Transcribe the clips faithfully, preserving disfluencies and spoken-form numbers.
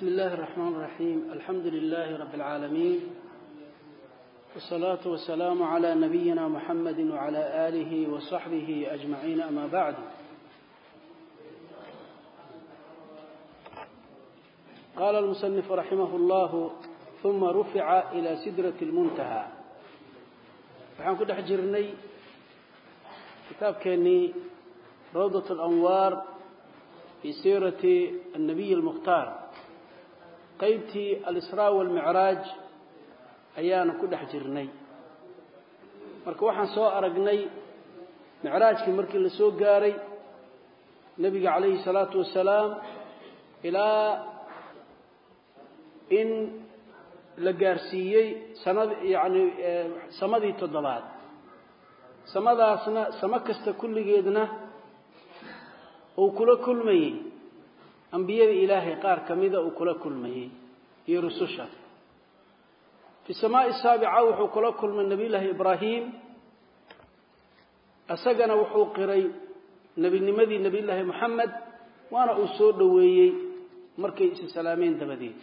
بسم الله الرحمن الرحيم. الحمد لله رب العالمين، والصلاة والسلام على نبينا محمد وعلى آله وصحبه أجمعين، أما بعد. قال المصنف رحمه الله: ثم رفع إلى سدرة المنتهى. waxaan ku dhex jirnay kitaabkeennii روضة الأنوار في سيرة النبي المختار، qaybtii al-Israa wal-Mi'raaj ayaanu ku dhex jirnay. marka waxaan soo aragnay mi'raajkii markii la soo gaaray nabiga calayhi salaatu wasalaam ilaa in la gaarsiiyey sanad yaani samadii toddobaad. samadaasna sama kasta kulligeedna oo kula kulmayay ambiyada ilaahay qaar kamida oo kula kulmayay iyo rususha. fi samaa'i saabi'a wuxuu kula kulmay nabi ilaahi ibraahim, asagana wuxuu qiray nabinimadii nabi ilaahi muhammad, waana uu soo dhaweeyay markay is salaameen dabadeed.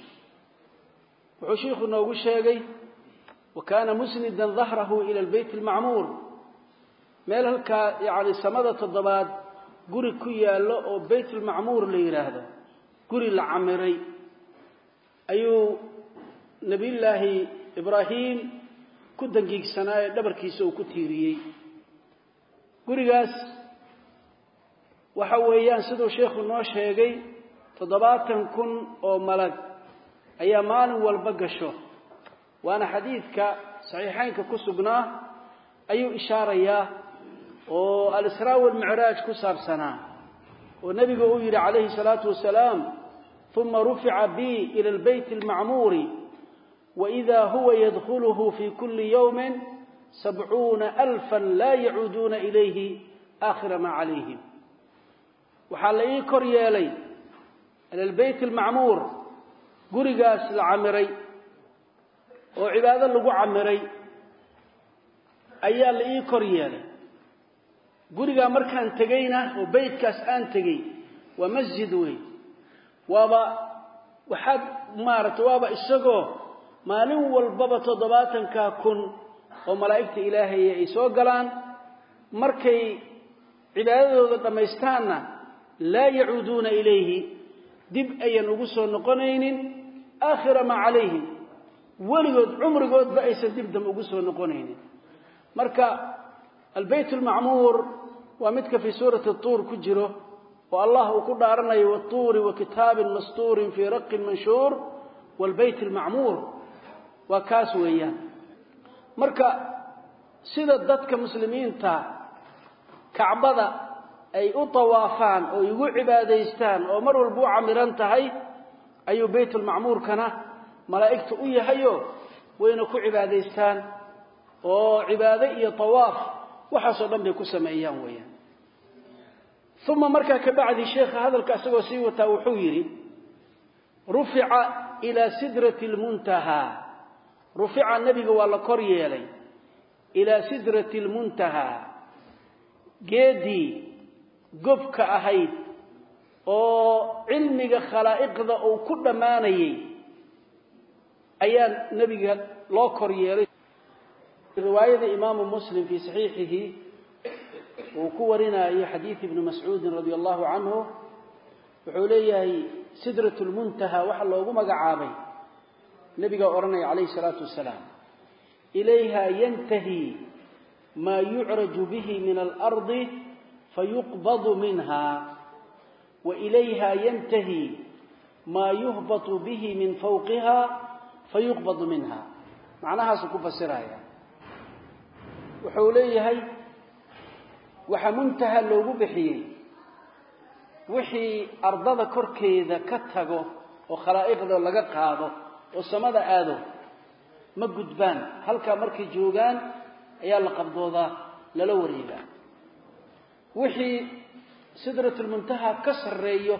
wuxuu sheekhu noogu sheegay: وكان مسندا ظهره إلى البيت المعمور. meel halka yaani samada toddobaad guri ku yaalo oo bayt al-ma'mur la yiraahdo, guri la camiray, ayuu nabi ilaahi ibraahim ku dangiigsanaa dhabarkiisa uu ku tiiriyay. gurigaas waxa weeyaan sidoo sheekhu noo sheegay toddobaatan kun oo malag ayaa maalin walba gasho, waana xadiidka saxiixaynka ku sugnaa ayuu ishaarayaa oo al-Israa wal-Mi'raaj ku saabsanaa, oo nabiga uu yiri calayhi salaatu wasalaam: thumma rufi'a bi ila al-bayt al-ma'mur wa idha huwa yadkhuluhu fi kulli yawmin sab'una alfan la ya'uduna ilayhi akhir ma alayhim. waxa la ii kor yeelay ila al-bayt al-ma'mur, gurigaas la camiray oo cibaado lagu camiray ayaa la ii kor yeelay. guriga markaan tagayna oo baytkaas aan tagay waa masjid weey, waaba waxaad maarto waaba isagoo maalin walbaba toddobaatan ka kun oo malaa'ikta ilaahay ay soo galaan, markay cibaadadooda dhameystaana la yacuuduna ilayhi, dib ayan ugu soo noqonaynin aakhira ma alayhim, waligood umrigood ba aysan dib dam ugu soo noqonaynin. marka البيت المعمور ومتك في سورة الطور كجره، والله كدارنا والطور وكتاب مسطور في رق منشور والبيت المعمور وكاسويا. مركا سيدة دتك مسلمين تا كعبدا أي أطوافان أو يقول عباديستان أو مروا البوع عمران تهي أي بيت المعمور كان ملائكة أيه هيو وينكو عباديستان أو عبادي طواف وحصل لم يكن سمعيان ويا. ثم مركا كبعد الشيخ هذا الكاسو سيوة وحويري: رفع إلى سدرة المنتهى. رفع النبي والله كوريالي إلى سدرة المنتهى، جدي قفك أهيد أو علمك خلائق ذا أو كل ماني أيان نبي لا كوريالي. رواية إمام مسلم في صحيحه وكورنا أي حديث ابن مسعود رضي الله عنه وحوليه سدرة المنتهى وحل وقم قعابي نبي قرنا عليه الصلاة والسلام: إليها ينتهي ما يعرج به من الأرض فيقبض منها، وإليها ينتهي ما يهبط به من فوقها فيقبض منها. معناها سكوف السرايا. wuxuu leeyahay waxa muntaha loogu bixiyay wixii ardada korkeeda ka tago oo khalaa'iqda laga qaado oo samada aado ma gudbaan, halka markay joogaan ayaa la qabdoodaa lala wareegaa. wixii sidratul muntaha ka sareeyo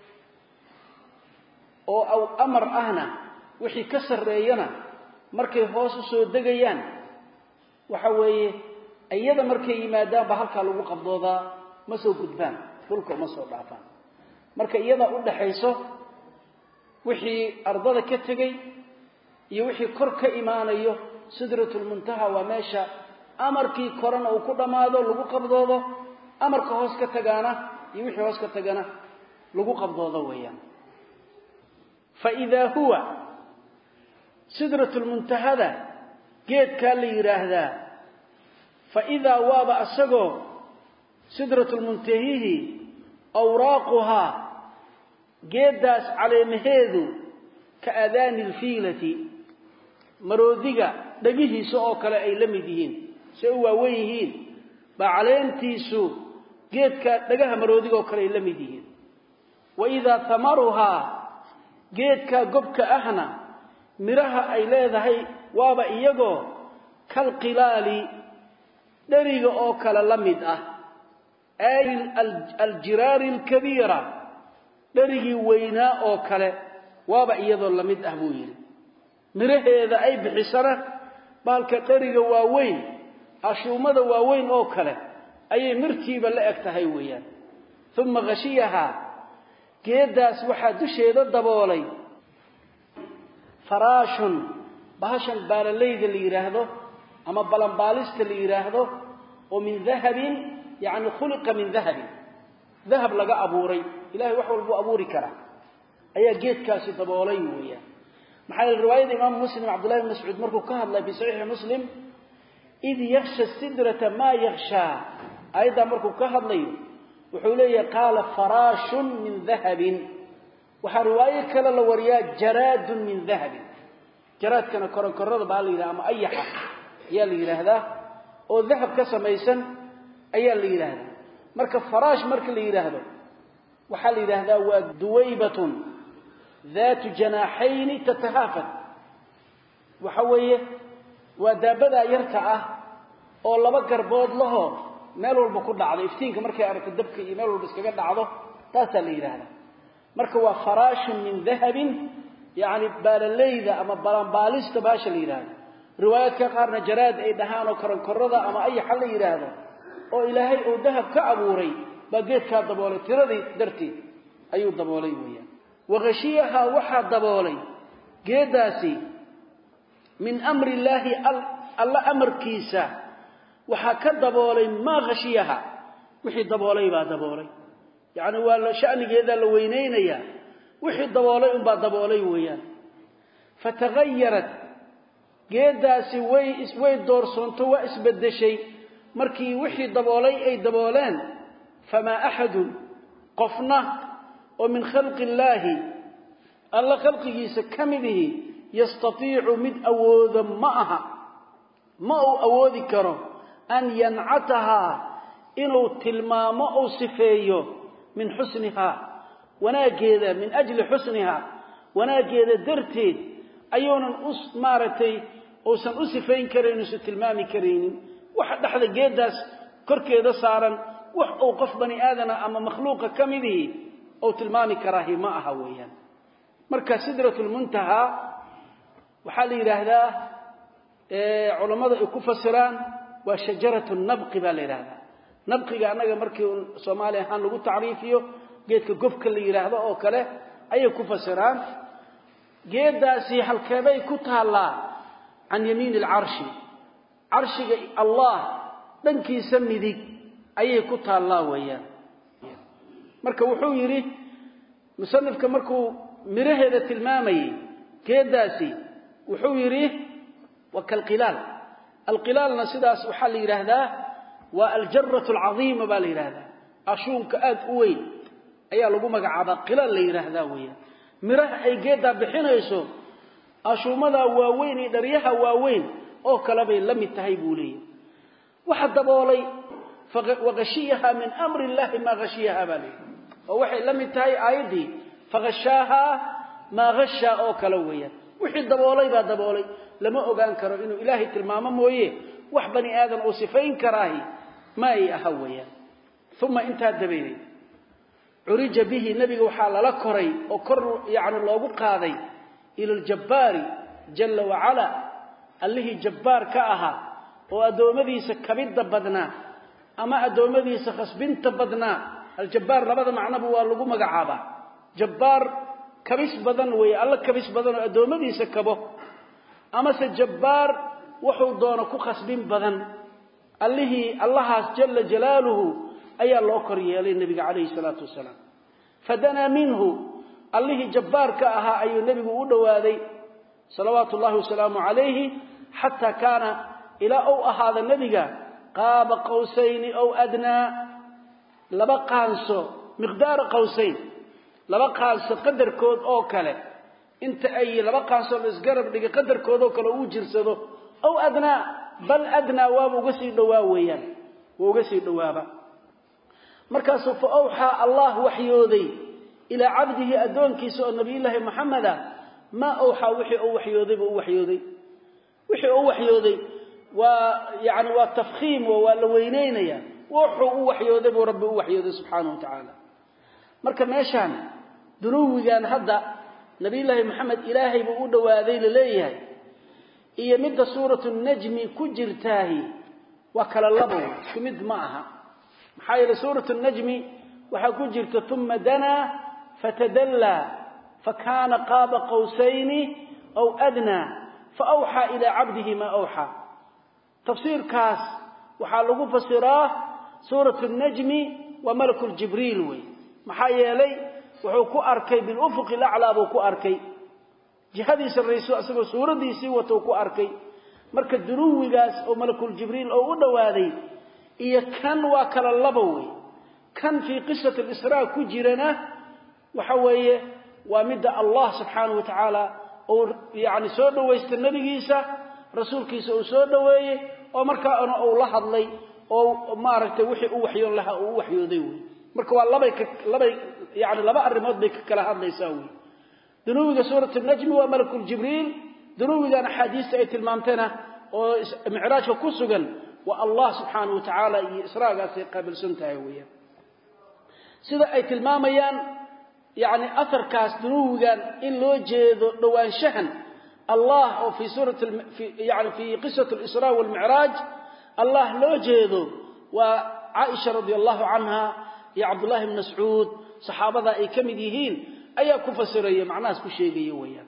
oo aw amar ahna wixii ka sareeyana markay hoos u soo degayaan waxa weeye ayada markay yimaadaan ba halka lagu qabdoodaa, ma soo gudbaan, dhulka ma soo dhaafaan. marka iyada u dhaxayso wixii ardada ka tagay iyo wixii kor ka iimaanayo sidratul muntaha waa meesha amarkii korana uu ku dhamaado lagu qabdoodo amarka hoos ka tagaana iyo wixii hoos ka tagana lagu qabdoodo weeyaan fa idha huwa sidratul muntahada geedka la yiraahdaa fa idha waaba asago sidratul muntahihi awraquha geedaas caleemaheedu ka adaanil fiilati maroodiga dhagihiisa oo kale ay la mid yihiin si uu waaweyn yihiin ba caleentiisu geedka dhagaha maroodiga oo kale ay la mid yihiin wa idha thamaruha geedka gobka ahna miraha ay leedahay waaba iyagoo kal qilali dariga oo kale la mid ah ay al jirar al kabira darigi weynaa oo kale waaba iyadoo la mid ah buu yiri miraheeda ay bixisana balka dariga waaweyn ashuumada waaweyn oo kale ayay mirtiiba la eg tahay weeyaan thumma ghashiyaha geedaas waxa dusheeda daboolay farashun bahashan baalaleyda la yiraahdo ama balanbaalista la yiraahdo oo min dhahabin yaani khuliqa min dhahabin dhahab laga abuuray ilaahay wax walba abuuri kara ayaa geedkaasi daboolay weeyaan maxay riwaayada imaam muslim abdullah ibn mas'ud markuu ka hadlay bi sahih muslim id yakhsha sidrata ma yakhsha ayda markuu ka hadlay wuxuu leeyahay qala farashun min dhahabin waxa riwaayad kale la wariyaa jaradun min dhahabin jarad kana koran korada baa la yiraahdaa ama ayaha yaa la yiraahdaa oo dhahab ka samaysan ayaa la yiraahdaa marka farash marka la yiraahdo waxa la yiraahdaa waa duwaybatun ذات جناحين تتهافت وحويه ودابدا يرتا ah oo laba garbood laho meel walba ku dhacdo iftiinka markay aragto dabka iyo meel walba iskaga dhacdo taas la yiraahdaa marka waa farash min dhahabin yaani baalaleyda ama balanbaalista baasha la yiraahdo riwaayadka qaarna jaraad ay dhahaan oo koran korada ama ay xal la yiraahdo oo ilaahay oo dahab ka abuuray bageedka daboolay tiradii dartii ayuu daboolay weeyaan وغشيها وحا دبولي جيداسي من أمر الله الله أمر كيسا وحا كدبولي ما غشيها وحي دبولي با دبولي يعني ولا شأن جيدا لوينين يا وحي دبولي با دبولي ويا فتغيرت جيداسي وي وي دورسونتو واسبد شيء مركي وحي دبولي أي دبولان فما أحد قفنا ومن خلق الله الله خلقه سكمده يستطيع مد أوذ معها ما أوذ كره أن ينعتها إنه تلمام أو صفيه من حسنها وناجد من أجل حسنها وناجد درتي أيونا أس مارتي أو سن أصفين كرين ستلمام كرين واحد أحد جيداس كركيدا صارا وقف بني آدم أما مخلوق كمده أو تلمامي كراهي ما أهويا مركز سدرة المنتهى وحالي لهذا إيه علماء كفسران وشجرة النبق بالإرادة نبق أنا مركز صومالي هان لغو تعريفيه جيت كقفك اللي يرهده أو كله أي كفسران جيت داسي حلقبي كتها الله عن يمين العرش عرش الله دنكي يسمي ذيك أي كتها الله وياه marka wuxuu yiri musannifka markuu miraheeda tilmaamay keedaasi wuxuu yiri wakal qilal al qilalna sidaas waxa la yiraahdaa waa al jarratu al azima baa la yiraahdaa ashuunka aad u weyn ayaa lagu magacaabaa qilal la yiraahdaa weeyaan miraha ay geeda bixinayso ashuumada waaweyn ee dariyaha waaweyn oo kala bay la mid tahay buu leeyahay waxa daboolay وغشيها من أمر الله ما غشيها بالي ووحي لم يتهي آيدي فغشاها ما غشى أو كلوية وحي الدبولي با دبولي لما أغان كرو إنه إلهي تلماما مويه وحبني آدم أوصفين كراهي ما إي أهوية ثم انتهى الدبيني عرج به النبي وحال لكري وكر يعني الله قاضي إلى الجبار جل وعلا اللي جبار كأها وأدومذي سكبت بدنا أما أدومذي سخصبنت بدنا الجبار لبدا معنى بوا لغو مغعابا جبار kabis badan way alla kabis badan oo adoomadiisa kabo ama se jabbaar wuxuu doono ku khasbin badan allihi allahaas jalla jalaaluhu ayaa loo kor yeelay nabiga calayhi salaatu wasalaam fadana minhu allihi jabbaarka ahaa ayuu nabigu u dhawaaday salawaatu ullahi wasalaamu calayhi hatta kaana ila aw ahada nabiga qaaba qawsayn aw adna laba qaanso miqdaar qawsayn laba qaanso qadarkood oo kale inta ay laba qaanso isgarab dhiga qadarkood oo kale uu jirsado aw adna bal adna waa uga sii dhawaa weeyaan waa uga sii dhawaaba markaas fa awha allah waxyooday ila abdihi adoonkiisa oo nabiyilaahi maxameda ma awha wixii uu waxyooday buu waxyooday wixii uu waxyooday waa yaani waa tafkhiim waa la weyneynaya wuxuu uu waxyooday buu rabbi uu waxyooday subhanahu wa ta'ala marka meeshan dunuwigan hadda nabiyilaahi maxamed ilaahay buu u dhawaaday leeyahay iyo midda suuratu an-najmi ku jirtaahi wa kala labo kumid ma aha maxaa yeelay suuratu an-najmi waxa ku jirta thumma dana fatadalla fakana qaaba qawsayn aw adna fa awha ila 'abdihi ma awha tafsiirkaas waxa lagu fasiraa suuratu an-najmi wa malakul jibriil way maxaa yeelay wuxuu ku arkay bil ufuq al-a'la buu ku arkay jihadiisa raysu asagoo suuradiisii wato ku arkay marka dunuwigaas oo malakul jibriil oo u dhawaaday iyo kan waa kala labo way kan fi qissat al-israa ku jirana waxa weeye waa midda allah subhanahu wa ta'ala oo yaani soo dhaweystay nabigiisa rasuulkiisa oo soo dhaweeyay oo marka uu la hadlay oo maaragtay wixii uu waxyoon lahaa uu waxyooday way marka waa labay labay yaani laba arimood bay kala hadlaysaa way dunuwiga suuratu an-najm wa malakul jibriil dunuwigan xadiis ay tilmaamtana oo mi'raajka ku sugan wa allah subhanahu wa ta'ala iyo israagaas ay qabilsan tahay weeyaan sida ay tilmaamayaan yaani atharkaas dunuwigan in loo jeedo dhawaanshahan allah oo fi suuratu yaani fi qissatu al-israa wal mi'raaj allah loo jeedo wa aisha radiyallahu anha ya abdullah ibn mas'ud saxaabada ay kamid yihiin ayaa ku fasiraya macnaas ku sheegaya weeyaan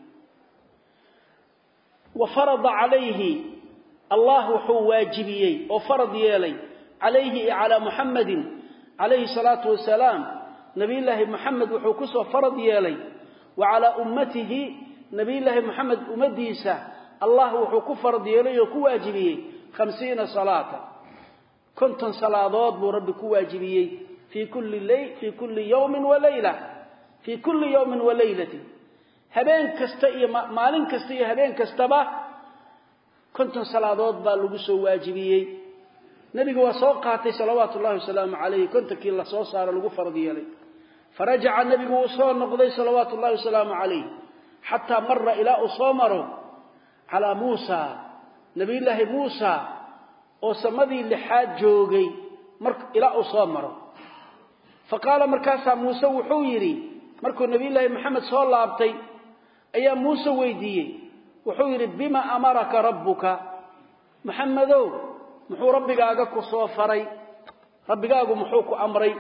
wa farada alayhi allah wuxuu waajibiyay oo farad yeelay alayhi ala muhammadin alayhi salatu wasalaam nabiyilaahi muhammad wuxuu ku soo farad yeelay wa ala ummatihi nabiyilaahi muhammad ummadiisa allah wuxuu ku farad yeelay oo ku waajibiyay خمسين صلاه كنتن صلاه بو ربي ku waajibiyay في كل ليل في كل يوم وليله في كل يوم وليله habeen kasta iyo maalin kasta iyo habeen kastaba konton salaadood baa lagu soo waajibiyay nabiga waa soo qaatay salawaatu ullaahi wasalaamu alayhi kontankii la soo saaro lagu farad yeelay farajaca nabigu soo noqday salawaatu ullaahi wasalaamu alayhi hatta marra ila usamaru ala muusa nabiyilaahi muusa oo samadii lixaad joogay marka ila usamaru faqala markaasa muusa wuxuu yiri markuu nabiyilaahi maxamed soo laabtay ayaa muusa weydiiyay wuxuu yiri bima amaraka rabbuka maxamedow muxuu rabbigaaga ku soo faray rabbigaagu muxuu ku amray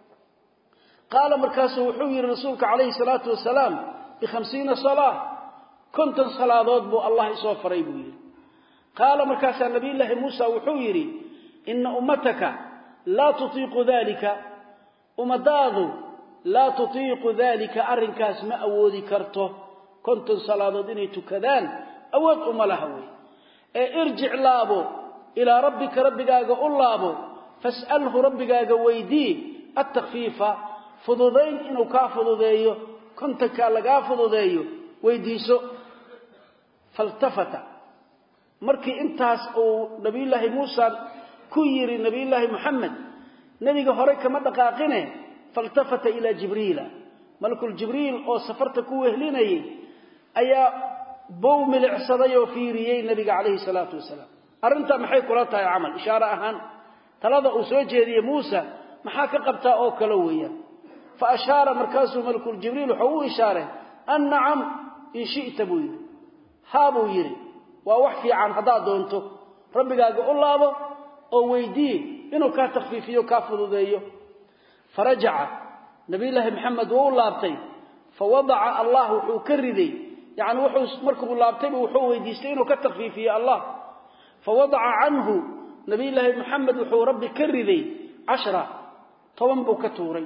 qaala markaas wuxuu yiri rasuulka kaleey salaatu wasalaam bi خمسين صلاه kuntan salaadood buu allah soo faray buu yiri qaala markaas nabiyilaahi muusa wuxuu yiri inna ummataka la tutiiqu dhalika umadaadu la tutiiqu dhalika arrinkaas ma awoodi karto kuntan salaadood inay tukadaan awood uma laha way ee irjic laabo ila rabbika rabbigaaga u laabo fas'alhu rabbigaaga weydii at-takhfiifa fududayn inuu ka fududeeyo kuntanka laga fududeeyo weydiiso faltafata markii intaas uu nabiyilaahi muusa ku yiri nabiyilaahi muhammad nabiga hore kama dhaqaaqine faltafata ila jibriila malakul jibriil oo safarta ku wehlinayay ayaa bow milicsaday oo fiiriyay nabiga kaleey salaatu wasalaam arinta maxay kula tahay amal ishaara ahaan talada uu soo jeediyay muusa maxaa ka qabtaa oo kala weeyaan fa ashaara markaasu malakul jibriil wuxuu ishaaray an na'am in shi'ta buu haabu yiri waa wax fiican hadaa doonto rabbigaaga u laabo oo weydii inuu ka takhfiifiyo ka fududeeyo farajaca nabiyilaahi maxamed uu laabtay فوضع الله وحو كردي يعني وحو مركب اللابتين وحو ويديستين وكتخفيفي الله فوضع عنه نبي الله محمد وحو ربي كردي عشرة طوانبو كتوري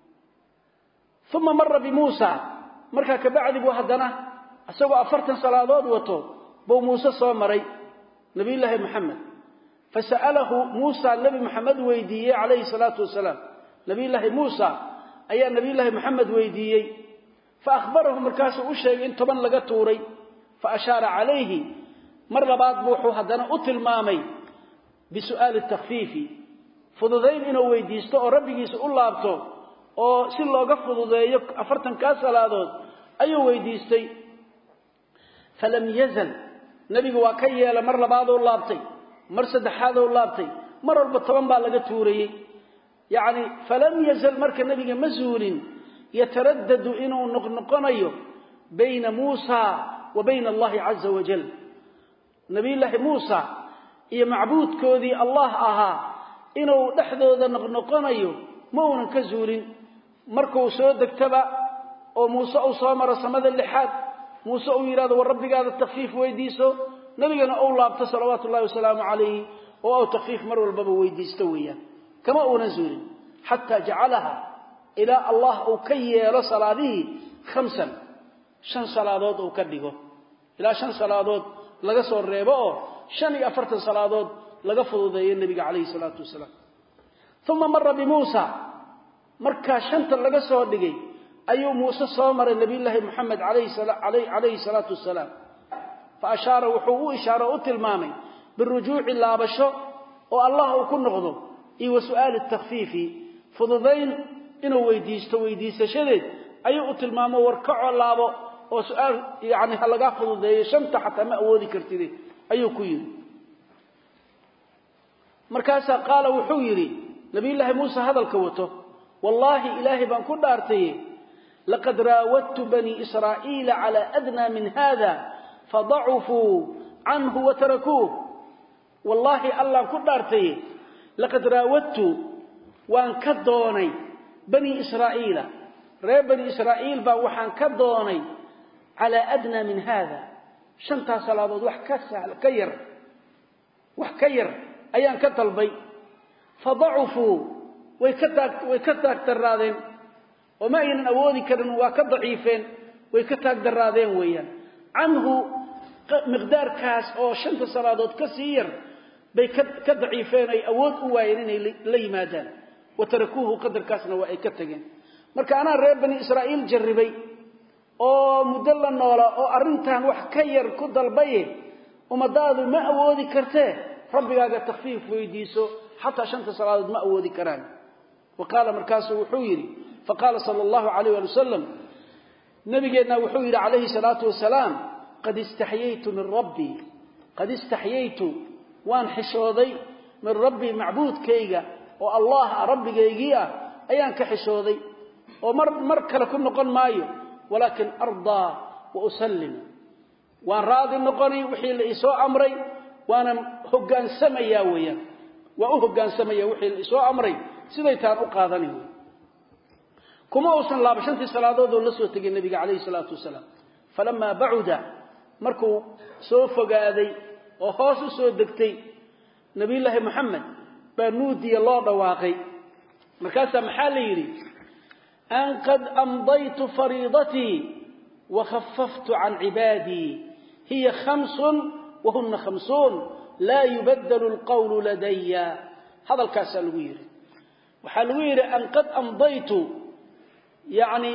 ثم مر بموسى مركا كبعد بوهدنا أسوأ أفرتا صلاة وطو بو موسى صامري نبي الله محمد فسأله موسى النبي محمد ويديي عليه الصلاة والسلام نبي الله موسى أي نبي الله محمد ويديي فأخبره مركاس أشيء إن طبعا لقطوري فأشار عليه مر بعض بوحو هدنا أتل مامي بسؤال التخفيف فضذين إنه ويديستو ربي يسأل الله أبتو أو سي لوغا فضوديو أفرتن كا صلادود أيو ويديستي فلم يزل نبي waa ka yeela mar labaad oo laabtay mar saddexaad oo laabtay mar walba toban baa laga tuuriyay yaani falam yazal marka nabiga masuulin yataraddadu inuu noqnoqonayo bayna Muusa wa bayna Allah azza wa jalla nabi Allah Muusa iyo macbuudkoodii Allah ahaa inuu dhaxdooda noqnoqonayo ma uunan ka zuulin markuu soo degtaba oo Muusa uu soo maro samada lixaad موسى ويراد وربك هذا التخفيف ويديسو نبينا أولى أبت صلوات الله وسلام عليه أو تخفيف مر والباب ويديستويا كما أنزل حتى جعلها إلى الله أو كي رسل هذه خمسا شن صلادات أو كدقه إلى شن صلادات لقصوا الرباء شن أفرت صلادات لقفضوا ذي النبي عليه الصلاة والسلام ثم مر بموسى مركا شنت لقصوا الدقي أيو موسى صامر النبي الله محمد عليه الصلاة عليه عليه الصلاة والسلام فأشار وحوه إشارة أتلمامي بالرجوع إلى بشر والله يكون نغضب إي وسؤال التخفيف فضذين إنه ويديست ويديست شديد أيو أتلمامه وركعوا الله وسؤال يعني هلقا فضذين شمت حتى ما أودي كرتدي أيو كوير مركاسا قال وحويري نبي الله موسى هذا الكوته والله إلهي بان كل أرتيه لقد راودت بني إسرائيل على أدنى من هذا فضعفوا عنه وتركوه والله الله كدارتي لقد راودت وان كدوني بني إسرائيل ريب بني إسرائيل با وحان كدوني على أدنى من هذا شنتا صلاة وحكسها كير وحكير أيان كتلبي فضعفوا ويكتاك ترادين وما ين أودي كرن وكضعيفين ويكتاك درادين ويان عنه مقدار كاس أو شنت صلادات كثير بكضعيفين أي أود أوائلين لي مادان وتركوه قدر كاسنا وأيكتاكين مركا أنا ريب بني إسرائيل جربي أو مدلن ولا أو أرنتان وحكير كدلبيه ومداد ما أودي كرته ربي هذا تخفيف ويديسو حتى شنت صلادات ما أودي كران وقال مركاسه وحويري فقال صلى الله عليه وسلم نبينا وحوير عليه الصلاة والسلام قد استحييت من ربي قد استحييت وان حشوذي من ربي معبود كيغا والله ربي كيغيا أيان كحشوذي ومر مرك لكم نقول مايو ولكن أرضى وأسلم وان راضي نقولي وحي لإسواء أمري وانا هقان سميا ويا وأهقان سميا وحي لإسواء أمري سيديتان أقاذني كما أوصل الله بشنتي صلاة ذو لسوة تجي النبي عليه الصلاة والسلام فلما بعد مركو سوف قاذي وخاص سوى دكتي نبي الله محمد بنودي الله دواقي مركاسة محاليري أن قد أمضيت فريضتي وخففت عن عبادي هي خمس وهن خمسون لا يبدل القول لدي هذا الكاس الوير وحلوير أن قد أمضيت يعني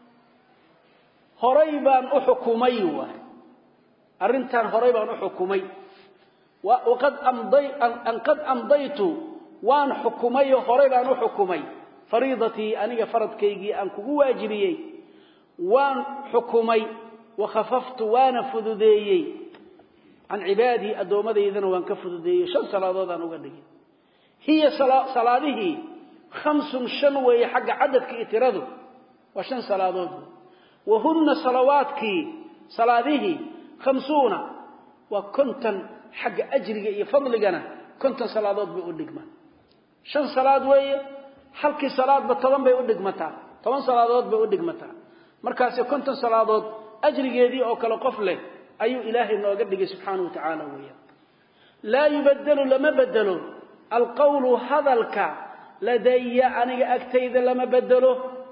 هريبان أحكمي أرنتان هريبان أحكمي وقد أمضي أن قد أمضيت وان حكمي هريبان أحكمي فريضتي أني فرض كيجي أنك واجبي وان حكمي وخففت وان فذذي عن عبادي أدومدي إذن وان كفذذي شن صلاة ذا نقدي هي صلاة صلاته خمس شنوي حق عدد كإتراده وشن صلاة وهن صلواتك صلاته خمسون وكنتن حق أجري فضلنا كنتن صلاة بيقول شن صلاة وي حلقي صلاة بطلان بيقول متى طبعا صلاة بيقول متى markaas konton salaadood ajrigeedii oo kala qof leh ayuu ilaahay nooga dhigay subxaanahu wa ta'ala weeyaan la yubaddalu lama badalo alqawlu hadalka ladayya aniga agtayda lama badalo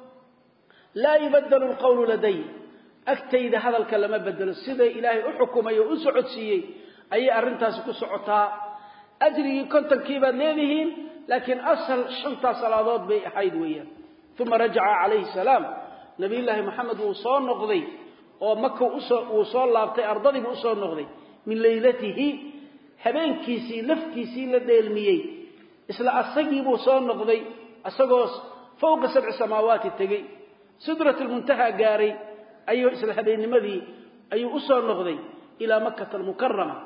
la yubaddalu alqawlu ladayya agtayda hadalka lama badalo sida ilaahay u xukumayo u socodsiiyay ay arintaas ku socotaa ajrigi kontonkii baad leedihiin laakiin asal shanta salaadood bay ahayd weeyaan thumma raja'a alayhi salaam nabi ilaahi maxamed uu soo noqday oo makka uu soo laabtay ardadii uu soo noqday min leylatihi habeenkiisii laftiisii la dheelmiyay isla asagii buu soo noqday asagoo fawqa sab'i samaawaati tagay sidratul muntaha gaaray ayuu isla habeennimadii ayuu u soo noqday ila makkah al-mukarrama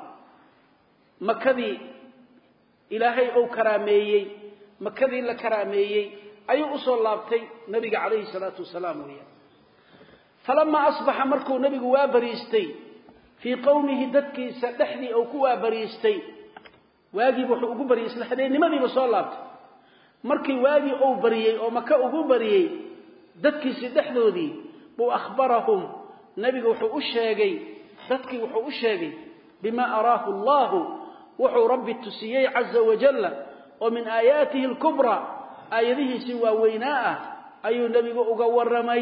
makkadii ilaahay oo karaameeyay makkadii la karaameeyay ayuu u soo laabtay nabiga kaleey salaatu wasalaam weeyaa falamma asbaha markuu nabigu waa bariistay fi qawmihi dadkiisa dhaxdii oo ku waa bariistay waagi wuxuu ugu bariyay isla habeennimadii soo laabtay markii waagi oo bariyay oo makka ugu bariyay dadkiisa dhaxdoodii buu akhbarahum nabigu wuxuu u sheegay dadkii wuxuu u sheegay bima araahu allah wuxuu rabbi tusiyay azza wa jalla oo min aayaatihi al-kubra aayadihiisi waa weynaa ayuu nabigu uga waramay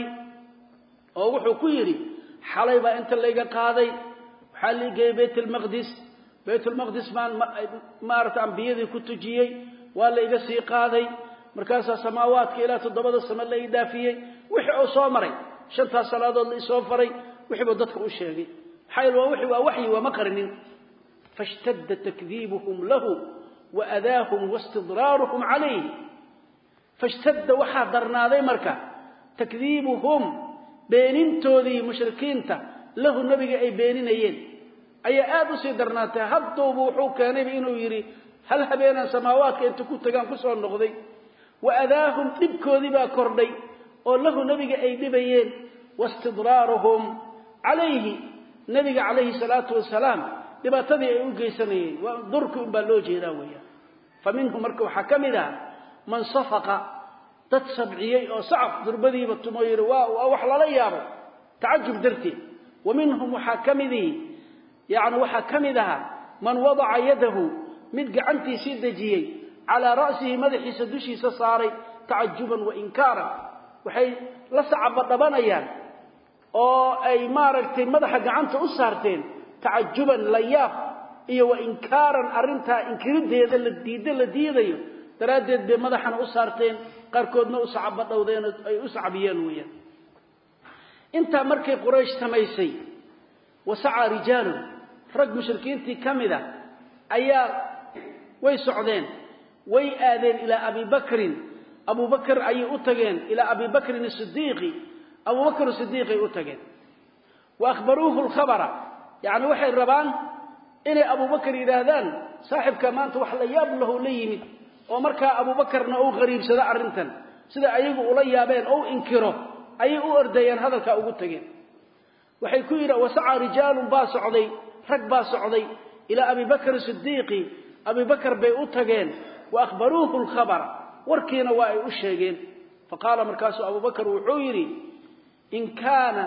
oo wuxuu ku yiri xalay ba inta layga qaaday waxa la geeyay baytul maqdis baytul maqdis maan maarta ambiyadii ku tujiyay waa la iga sii qaaday markaas samaawaadka ilaa toddobada sama la idaafiyay wixii uu soo maray shanta salaadood la soo faray wixii dadka u sheegay xayl waa wixii waa wahyi waa maqrinin fashtadda takdhibuhum lahu wa adaahum wastidraaruhum alayhi fashtadda waxa darnaaday marka takdhibuhum beenintoodii mushrikiinta lahu nabiga ay beeninayeen ayaa aad u sii darnaatay hadduu wuxuu keenay inuu yiri hal habeenan samaawaadka inta ku tagaan ku soo noqday wa adaahum dibkoodii baa kordhay oo lahu nabiga ay dhibayeen wastidraaruhum alayhi nabiga alayhi salatu wasalaam dibatadii ay u geysanayeen waa durku in baa loo jeedaa weeyaa faminhum marka waxa kamida man safaqa dad sabciyay oo sacaf durbadiiba tumoyir waa wax la yaabo taajub darti ومنهم وحكمدي يعني وحكمدها من وضع يده من قعنتي سيدجيي على رأسه مدحي سدوشي سصاري تعجبا وإنكارا وحي لسعب الضبانيان أو أي ماركتي مدحا قعنت أسارتين تعجبا لياف إيه وإنكارا أرنتها إنكرد هذا الديد الديد تردد بمدحا أسارتين قاركودنا أسعب الضوذين أي أسعبيان ويا انت مركي قريش تميسي وسعى رجال رج مشركينتي كمده ايا وي سعودين وي آذين الى ابي بكر ابو بكر اي اتغين الى ابي بكر الصديق ابو بكر الصديق اتغين واخبروه الخبر يعني وحي الربان الى ابو بكر يراهدان صاحب كمان wax la yaab lahu leeyimid oo marka ابو بكرna uu qariibsada arintan sida ayagu ula yaabeen oo inkiro ay u ordayeen hadalka ugu tageen waxay ku yiraahdeen wasa'a rijaalun baa socday rag baa socday ila abi bakr as-siddiqi abi bakr bay u tageen wa akhbaruhu al-khabar warkiina waa ay u sheegeen faqala markaasu abu bakr wuxuu yiri in kaana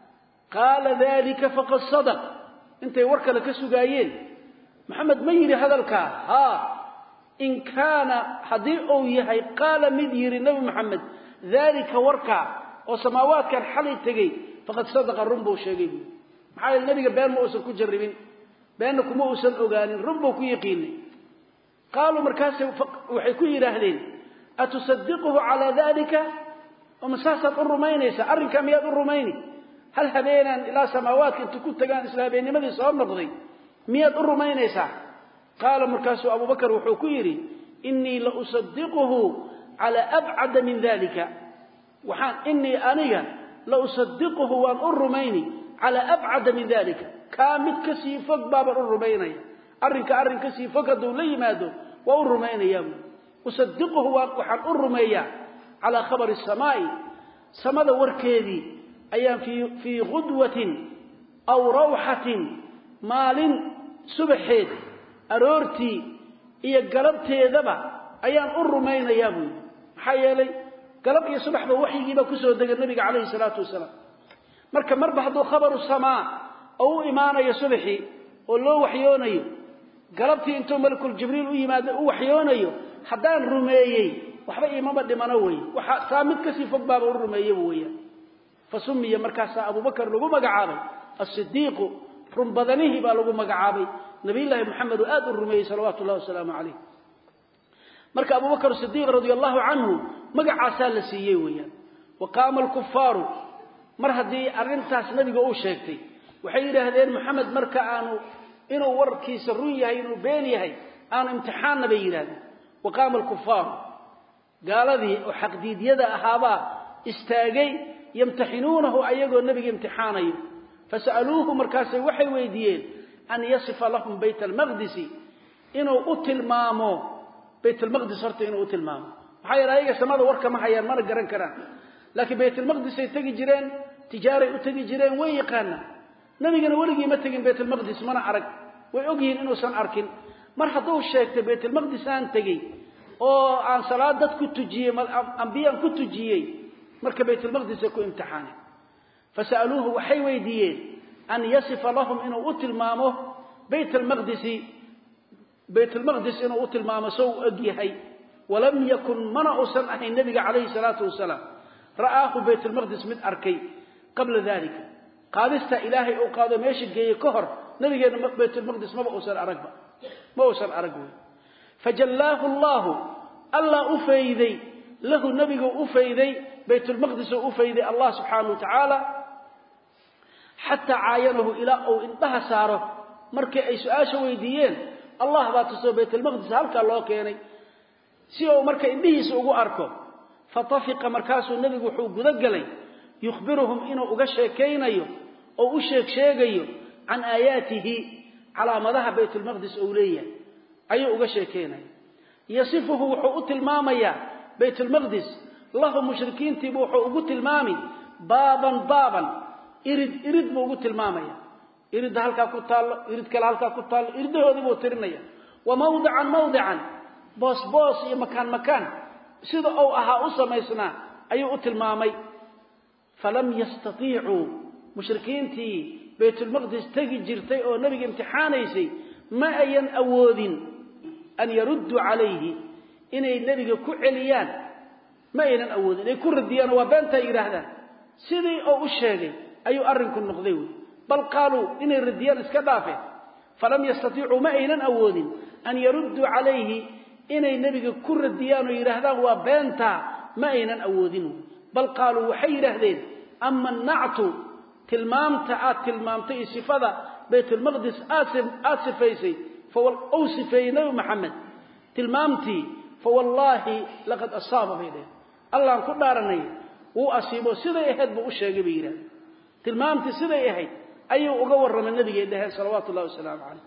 qala dhalika faqad sadaq intay warkala ka sugaayeen maxamed ma yiri hadalka ha in kaana hadii uu yahay qala mid yiri nabi maxamed dhalika warka oo samaawaadkan xalay tagay faqad sadaqa rumbu sheegay maxay nabiga been ma uusan ku jarribin been kuma uusan ogaanin rumbu ku yaqiinay qaalu markaas waxay ku yiraahdeen atusaddiquhu ala dhalika ومساسات الرومينيسا أرنكا مياد الروميني هل هبينا إلى سماوات كنت كنت كان إسلامين ماذا صار نقضي مياد الرومينيسا قال مركاس أبو بكر وحكيري إني لأصدقه على أبعد من ذلك وحان إني أنيا لأصدقه وأن الروميني على أبعد من ذلك كامل كسيفك باب الروميني أرنكا أرنكا سيفك دولي مادو والروميني أصدقه وحان الروميني على خبر السماء سمد وركيدي أيام في في غدوة أو روحة مال سبحيد أرورتي إيا قلبتي ذبا أيام الرمين يابوي حيالي قلب إيا سبح بوحي يجيب كسو دقى النبي عليه الصلاة والسلام marka marba haduu khabaru samaa oo iimaanayo subaxi oo loo waxyoonayo galabtii intuu malakul jibriil u yimaado u waxyoonayo hadaan rumeeyay waxba iimama dhimano way waxa saamid ka sii fog baaba u rumeeyay weeyaan fasumiya markaas Abu Bakar lagu magacaabay as-Siddiq run badanihi baa lagu magacaabay nabiyilaahi Muhammad aad u rumeeyay sallallahu alayhi wasallam alayhi marka Abu Bakar as-Siddiq radiyallahu anhu magacaasa la siiyay weeyaan waqaama al-kuffaru mar hadii arintaas nabiga uu sheegtay waxay yiraahdeen Muhammad marka aanu inuu warkiisa run yahay inuu been yahay aan imtixaan nabi yiraahdeen waqaama al-kuffaru gaaladii oo xaqdiidiyada ahaaba istaagay yamtahinuunahu ayagoo nabiga imtixaanayo fasaluuhu markaas waxay weydiiyeen an yasifa lahum bayt al-maqdis inuu u tilmaamo bayt al-maqdis horta inuu u tilmaamo waxay raayiga samada warka ma hayaan mana garan karaan laakiin bayt al-maqdis ay tagi jireen tijaaray u tagi jireen way yaqaana nabigana waligii ma tagin bayt al-maqdis mana arag way ogyihiin inuu san arkin mar haduu sheegtay bayt al-maqdis aan tagay oo aan salaad dad ku tujiyay anbiyaan ku tujiyay marka bayt al-maqdis ku imtixaan fasaluuhu waxay weydiiyeen an yasifa lahum inuu u tilmaamo bayt al-maqdis bayt al-maqdis inuu u tilmaamo soo ogyahay walam yakun mana usan ahay nabiga alayhi salatu wasalam ra'aahu bayt al-maqdis mid arkay qabla dhalika qaadista ilaahi oo qaado meesha geeyay ka hor nabigeena bayt al-maqdis ma usan aragba ma usan aragay fajallahu allah alla ufayday lahu nabiga ufayday bayt al-maqdis ufayday allah subhanahu wa ta'ala hatta aayanahu ila oo intaha saaro markii ay su'aasha weydiiyeen allah baa tusoo bayt al-maqdis halka loo keenay si oo marka indhihiisa ugu arko fatafiqa markaasuu nabigu wuxuu guda galay yukhbiruhum inuu uga sheekeynayo oo u sheeg sheegayo an aayatihi calaamadaha bayt al-maqdis oo leeyahay ayuu uga sheekeynay yasifuhu wuxuu u tilmaamaya bayt al-maqdis lahu mushrikiintii wuxuu ugu tilmaami baaban baaban irid irid buu ugu tilmaamaya irid halka ku taal irid kale halka ku taal iridoodii buu tirinaya wa mawdi'an mawdi'an boos boos iyo makaan makaan sida oo ahaa u sameysnaa ayuu u tilmaamay falam yastati'u mushrikiintii bayt al-maqdis tagi jirtay oo nabiga imtixaanaysay ma ayan awoodin an yaruddu alayhi inay nabiga ku celiyaan ma aynan awoodin ay ku radiyaan waa beenta yiraahdaan sidii oo u sheegay ayu arinku noqday bal qaalu inay radiyaan iska dhaafeen falam yastati'u ma aynan awoodin an yaruddu alayhi inay nabiga ku radiyaan oo yiraahdaan waa beenta ma aynan awoodin bal qaalu waxay yiraahdeen amma na'tu tilmaamta aad tilmaamtay sifada bayt al-maqdis asif asifaysay فوال أوصفينا محمد تلمامتي فوالله لقد أصاب بيده الله كل دارني وأصيبه سيده يهد بأشياء كبيرة تلمامتي سيده يهد أيه أقور من النبي يده صلوات الله والسلام عليه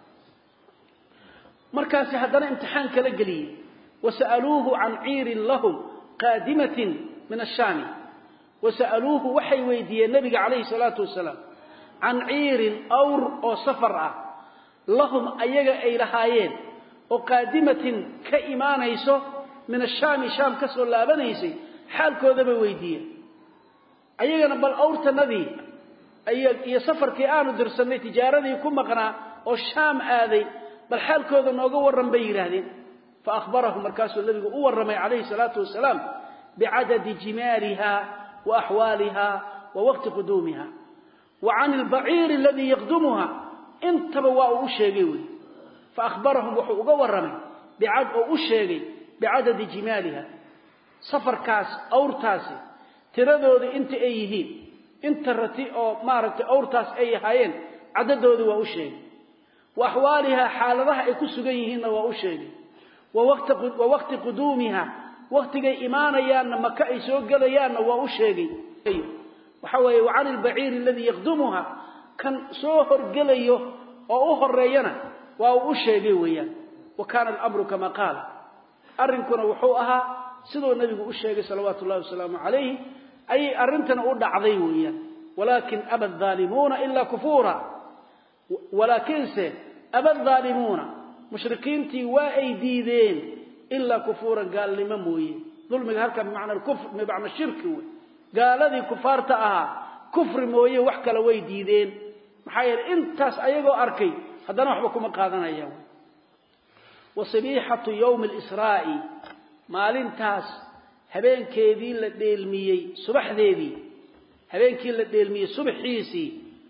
مركز حدنا امتحان كالقليل وسألوه عن عير لهم قادمة من الشام وسألوه وحي ويدي النبي عليه الصلاة والسلام عن عير أور أو سفرة لهم أيجا أي لهايين وقادمة كإيمان يسو من الشام شام كسر الله بنيسي حال كذا بويدية أيجا نبل أورت النبي أيجا يسافر كأنو درسني تجارة يكون مقنع والشام هذه بل حال كذا نوجو الرمبير هذه فأخبره مركز النبي هو الرمي عليه الصلاة والسلام بعدد جمالها وأحوالها ووقت قدومها وعن البعير الذي يقدمها انتبوا وشيغي فأخبرهم وحو ورمي بعد وشيغي بعدد جمالها سفر كاس أورتاسي تردود انت ايهين انت رتي او مارت أورتاس ايهاين عددود وشيغي وأحوالها حالها اي كسغيهين وشيغي ووقت ووقت قدومها وقت ايمانيان مكه اي سو غليان وشيغي ايوه وحوي وعن البعير الذي يقدمها كان سوهر قليه أو هرينا وأو شيء ويان وكان الأمر كما قال أرنكنا وحوءها سيدو النبي الشيء صلوات الله وسلامه عليه أي أرنتنا أود عضيويا ولكن أبى الظالمون إلا كفورا ولكن سي أبى الظالمون مشركين تي وأيديدين إلا كفورا قال لمن موي ظلم هلك بمعنى الكفر بمعنى الشرك قال الذي كفارتها kufri mooye wax kala way diideen maxaa yeelay intaas ayagoo arkay haddana waxba kuma qaadanayaan wasabihatu yawm al-isra'i maalintaas habeenkeedii la dheelmiyay subaxdeedii habeenkii la dheelmiyay subaxiisi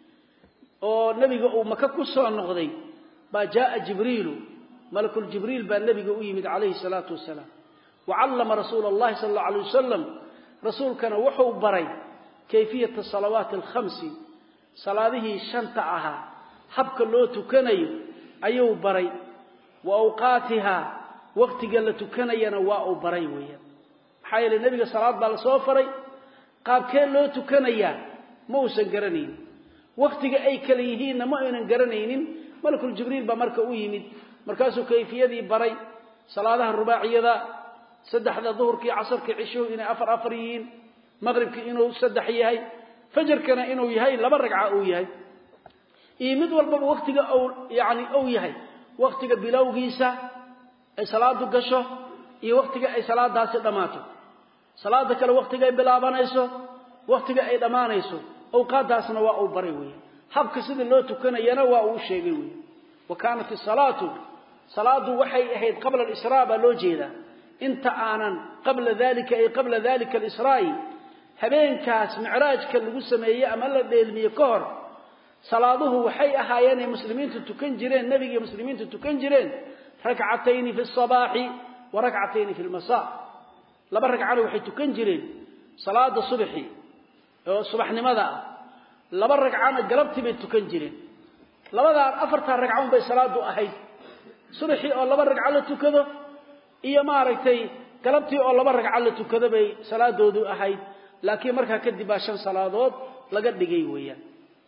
oo nabiga uu maka ku soo noqday ba jaa jibriil malakul jibriil ba nabiga u yimid alayhi salatu wasalaam وعلم رسول الله صلى الله عليه وسلم رسول كان وحو بري كيفية الصلوات الخمس صلاته شنطعها حبك اللو تكني أيو بري وأوقاتها وقت قال تكني نواء بري ويا حيال النبي صلاة بالصوفري قاب كان لو تكني موسى قرنين وقت أي كليهين مؤمنا قرنين ملك الجبريل بمرك أويمد مركزه كيفية دي بري صلاة الرباعية ذا سدحدا ظهركي عصركي عشو إنه أفر أفريين مغربكي إنه سدح يهي فجركنا إنه يهي لما رقعة أو يهي إيمد والباب وقتك أو يعني أو يهي وقتك بلاو قيسة أي صلاة قشو إي وقتك أي صلاة داسة دماتو صلاة كلا وقتك أي بلابانيسو وقتك أي دمانيسو أوقات داسنا واو بريوي حبك سيد اللو تكنا ينوى أو شيقوي وكانت الصلاة صلاة وحي أهيد قبل الإسراء بلو جيدا انت آنان قبل ذلك أي قبل ذلك الإسراء هبين كاس معراج كاللغو سمية أمال الديلمية كور صلاته وحي أحياني مسلمين تتكن جرين نبي مسلمين تتكن جرين ركعتين في الصباح وركعتين في المساء لما ركعاني وحي تكن جرين صلاة الصبح الصبح لماذا لما ركعاني قلبت بي تكن جرين لما أفرتها ركعون بي صلاة أحيد صبحي أو لما ركعاني تكذو iyo maaragtay galabtii oo laba ragcad la tukada bay salaadoodu ahayd laakiin marka kadib baa shan salaadood laga dhigay weeyaan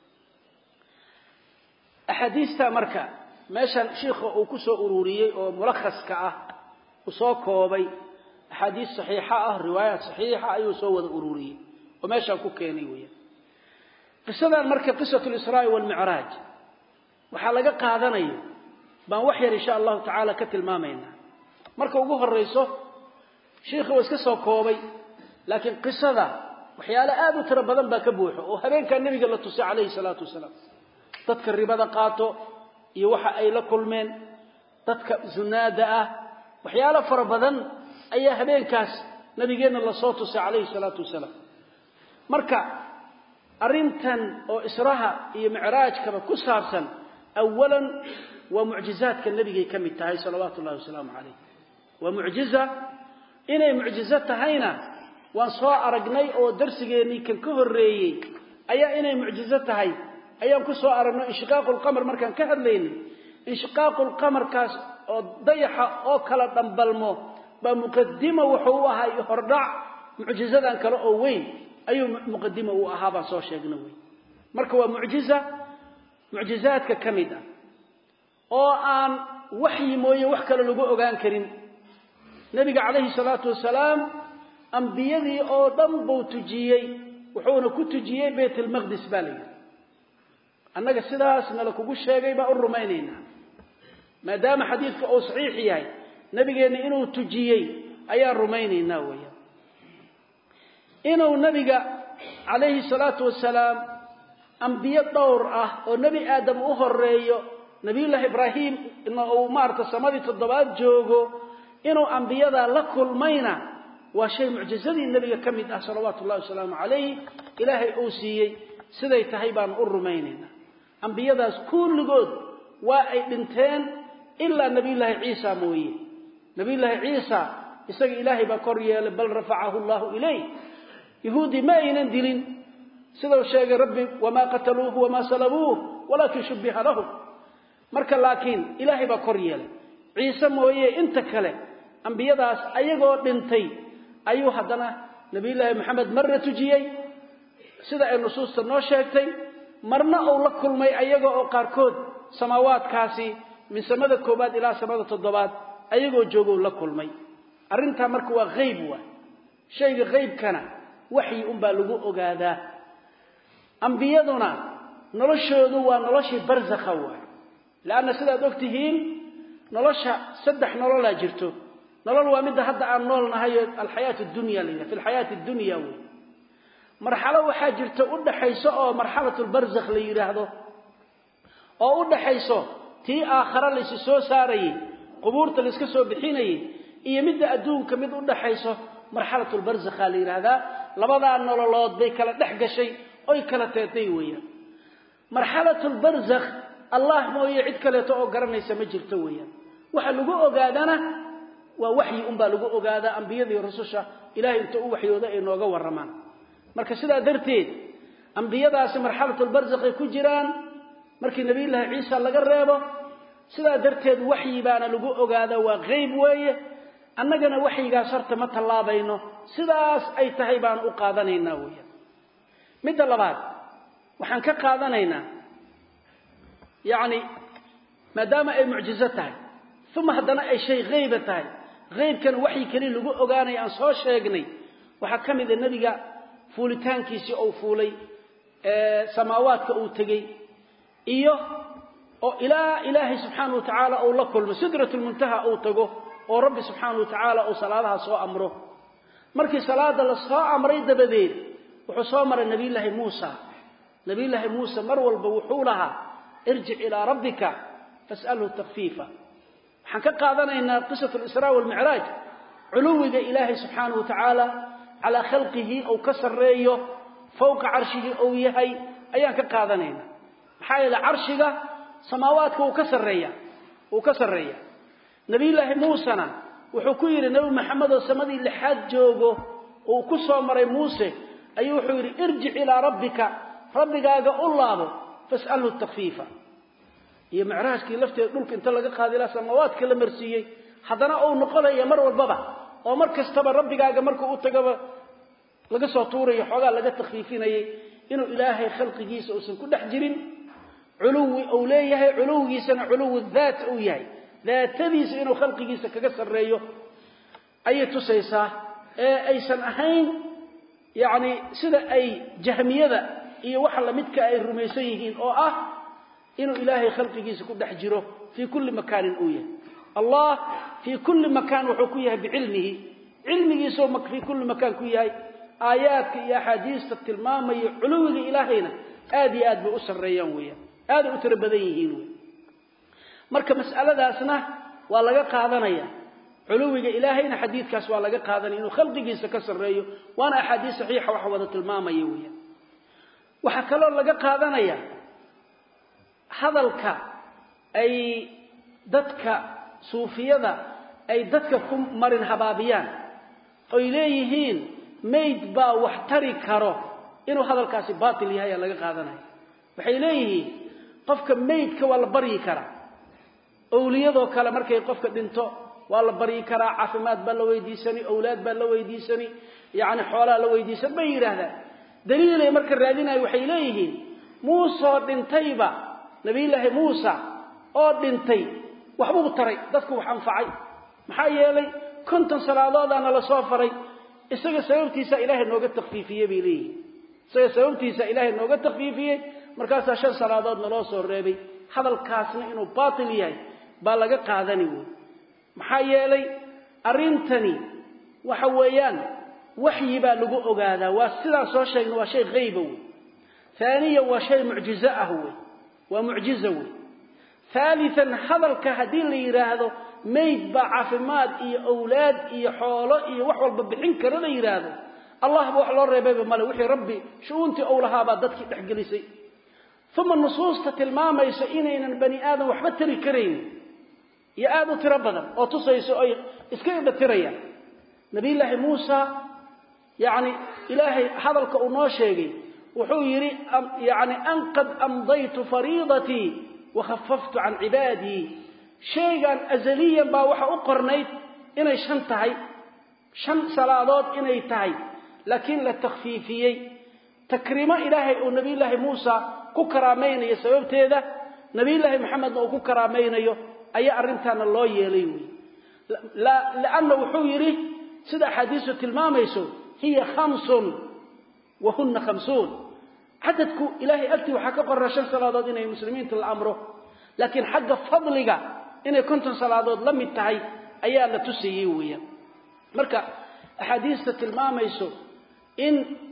ahadiista marka meeshan sheekhu uu ku soo ururiyay oo mulakhaska ah uu soo koobay ahadiis saxiixa ah riwaayad saxiixa ayuu soo wada ururiyay oo meeshan ku keenay weeyaan qisadan marka qisatul israa wal mi'raaj waxa laga qaadanayo baan wax yar insha Allah ta'ala ka tilmaamayna marka ugu horeyso sheekhu iska soo koobay laakiin qisada waxyaalo aad u tiro badan baa ka buuxo oo habeenka nabiga la tusay kaleey salaatu wasalaam dadka ribada qaato iyo waxa ay la kulmeen dadka zunaada ah waxyaalo fara badan ayaa habeenkaas nabigeena la soo tusay kaleey salaatu wasalaam marka arintan oo israha iyo mi'raajka ku saabsan awalan wa mu'jizaadka nabiga kamid tahay salaatu allah wasalaam alayhi ومعجزة إني معجزة هينا وانصاء رجني أو درسجني كان كهر ريي أيا إني معجزة هاي أيا كسوء رجنا إنشقاق القمر مركان كهر لين إنشقاق القمر كاس ضيحة أو كلا دمبلمو بمقدمة وحوها يهرع معجزة كلا أوين أي مقدمة وأهابا صوش يجنوي مركوا معجزة معجزات ككمدة أو أن وحي موي وحكى للجوء جان كريم نبي عليه الصلاة والسلام أنبيذي أو دنبو تجيي وحونا كتجيي بيت المقدس بالي أنك السداس نلقو الشيء بقى الرومانيين ما دام حديثك أو صحيح ياي نبي قال إنه تجيي أي الرومانيين ناوية إنه نبي عليه الصلاة والسلام أنبياء دور أه ونبي آدم أهر ريو نبي الله إبراهيم إنه مارت السماء تضبات جوجو إنه أنبياء لكل مينا وشيء معجزة النبي كمد صلوات الله وسلام عليه إلهي أوسيي سيدي تهيبان الرمينين أنبياء كل جود واي بنتين إلا نبي الله عيسى موي نبي الله عيسى يسقي إلهي بكريا بل رفعه الله إليه يهودي ما ينندلين سيدي وشاق ربي وما قتلوه وما سلبوه ولكن شبه لهم مركا لكن إلهي بكريا عيسى موي انت كله أنبياء أيقو دنتي أيو حدنا نبي الله محمد مرة تجيي سيدا النصوص تنو شاكتي مرنا أو لكل مي أيقو أو قاركود سماوات كاسي من سمد الكوبات إلى سمد الضبات أيقو جوغو لكل مي أرنتها مركوا غيبوا شيء غيب كان وحي أمبا لغو أغادا أنبياءنا نلشهدوا ونلشي برزخوا لأن سيدا دوكتهين نلشها سدح نلولا جرتو نلول وامد حتى عن نول نهاية الحياة الدنيا لنا في الحياة الدنيا marxalo waxa jirta u dhaxayso oo marxalatul barzakh la yiraahdo oo u dhaxayso tii aakhira la soo saaray qubuurta la iska soo bixinay iyo midda adduunka mid u dhaxayso marxalatul barzakh la yiraahdo labada nololood bay kala dhex gashay oo kala teetay weeyaan marxalatul barzakh allah mooyee cid kale oo garanaysa ma jirto weeyaan waxa lagu ogaadana waa wahyi umba lagu ogaada anbiyada iyo rasuusha ilaahay inta uu waxyooda ay nooga waramaan marka sida darteed anbiyadaas marxalatul barzakh ay ku jiraan markii nabi ilaahay ciisa laga reebo sida darteed wahyi baana lagu ogaada waa qeyb weeye annagana wahyiga sarta ma talaabayno sidaas ay tahay baan u qaadanaynaa weeye mid labaad waxaan ka qaadanaynaa yaani maadaama ay mucjizo tahay thumma hadana ay shay qeyb tahay qeybkan wahyi kali lagu ogaanay aan soo sheegnay waxa kamid ah nabiga fuulitaankiisa oo fuulay ee samaawaadka uu tagay iyo oo ilaa ilaahi subhanahu wa ta'ala oo la kulmo sidratul muntaha oo tago oo rabbi subhanahu wa ta'ala oo salaadaha soo amro markii salaada la soo amray dabadeed wuxuu soo maray nabi ilaahi Muusa nabi ilaahi Muusa mar walba wuxuu lahaa irji ila rabbika fas'alhu takhfifa waxaan ka qaadanaynaa qisatul israa wal mi'raaj culuwiga ilaahi subhanahu wa ta'ala ala khalqihi oo kasreeyo fawqa arshihi oo yahay ayaan ka qaadanaynaa حايل عرشها سماواتك وكسرية وكسرية نبي الله موسى وحكير نبي محمد السمدي اللي حجوه وكسر مري موسى أيوه حير ارجع إلى ربك ربك قال الله فاسأله التخفيفة هي معراج كي لفت يقولك انت لقى هذه السماوات كلها مرسية حضنا أو نقلها يا مر والبابا أو مركز تبع ربك قال مركو أتجاب لقى سطوري حاجة لقى تخفيفين إنه إلهي خلق جيس أوسن كل حجرين علوي أوليه علوي سنة علو الذات أويه ذات بيس إنه خلق جيس كجسر ريه أي تسيسة أي سنهين يعني سد أي جهمية ذا أي وحلا متك أي رميسيين أو أه إنه إلهي خلق جيس كل حجره في كل مكان أويه الله في كل مكان وحكيه بعلمه علمه يسومك في كل مكان كويه آيات يا حديث التلمام علو إلهينا آدي آد بأسر ريان ويا آد أتر بديهين مركب مسألة داسنا والله قاضنيا علو إلهينا حديث كاس والله قاضني إنه خلق جيس كسر ريو وأنا أحاديث صحيحة وحوضة التلمام يويا وحكى الله قاضنيا هذا الك أي دتك صوفية أي دتك كم مرن حبابيان إليهين ميد با وحتري كارو إنه هذا الكاسي باطل يهي لغا قادناي waxay leeyihiin qofka meydka waa la bari kara awliyado kale markay qofka dhinto waa la bari kara caafimaad baa la weydiisani awlaad baa la weydiisani yaani xoolaha la weydiisan bay yiraahdaan daliilay marka raadinay waxay leeyihiin Muusa dhintayba nabi ilaahi Muusa oo dhintay waxbuu taray dadku wax anfacay maxaa yeelay konton salaadoodana la soo faray isaga sababtiisa ilaahay nooga takhfiifiyay biilii isaga sababtiisa ilaahay nooga takhfiifiyay markaas shan salaadood naloo soo reebay hadalkaasna inuu baatil yahay baa laga qaadani way maxaa yeelay arintani waxa weeyaan wahyi baa lagu ogaadaa waa sida soo sheegno waa shay qeyb ah ثانيا وشيء معجزة هو ومعجزة ثالثا hadalka hadii la yiraahdo meyd ba caafimaad iyo awlaad iyo xoolo iyo wax walba bixin kara la yiraahdo Allah wax loo reebay mala wixii rabbi shuunti awlahaaba dadkii dhaxgelisay thumma nusuusta tilmaamaysa inaynan bani aadam waxba tiri kareen ya aadu tira badan oo tusayso ay iska ida tirayaan nabi ilaahi Muusa yaani ilaahi hadalka uu noo sheegay wuxuu yiri yaani an qad amdaytu fariidati wa khaffaftu an ibadi shaygan azaliyan ba waxa u qornayd inay shan tahay shan salaadood inay tahay laakiin la takhfiifiyay takrima ilaahi oo nabi ilaahi Muusa ku karaameeyay sababteeda nabi ilaahi Muhammad oo ku karaameeyo ayaa arintan loo yeelay la laana wuxuu yiri sida xadiisu tilmaamayso hiya khamsun wa hunna khamsun عددكم إلهي ألتي وحكا قرشان صلاة إنه المسلمين الأمر لكن حق فضلك إنه كنتم صلاة لم يتعي أيها لتسيئوية مركا أحاديثة الماميسو إن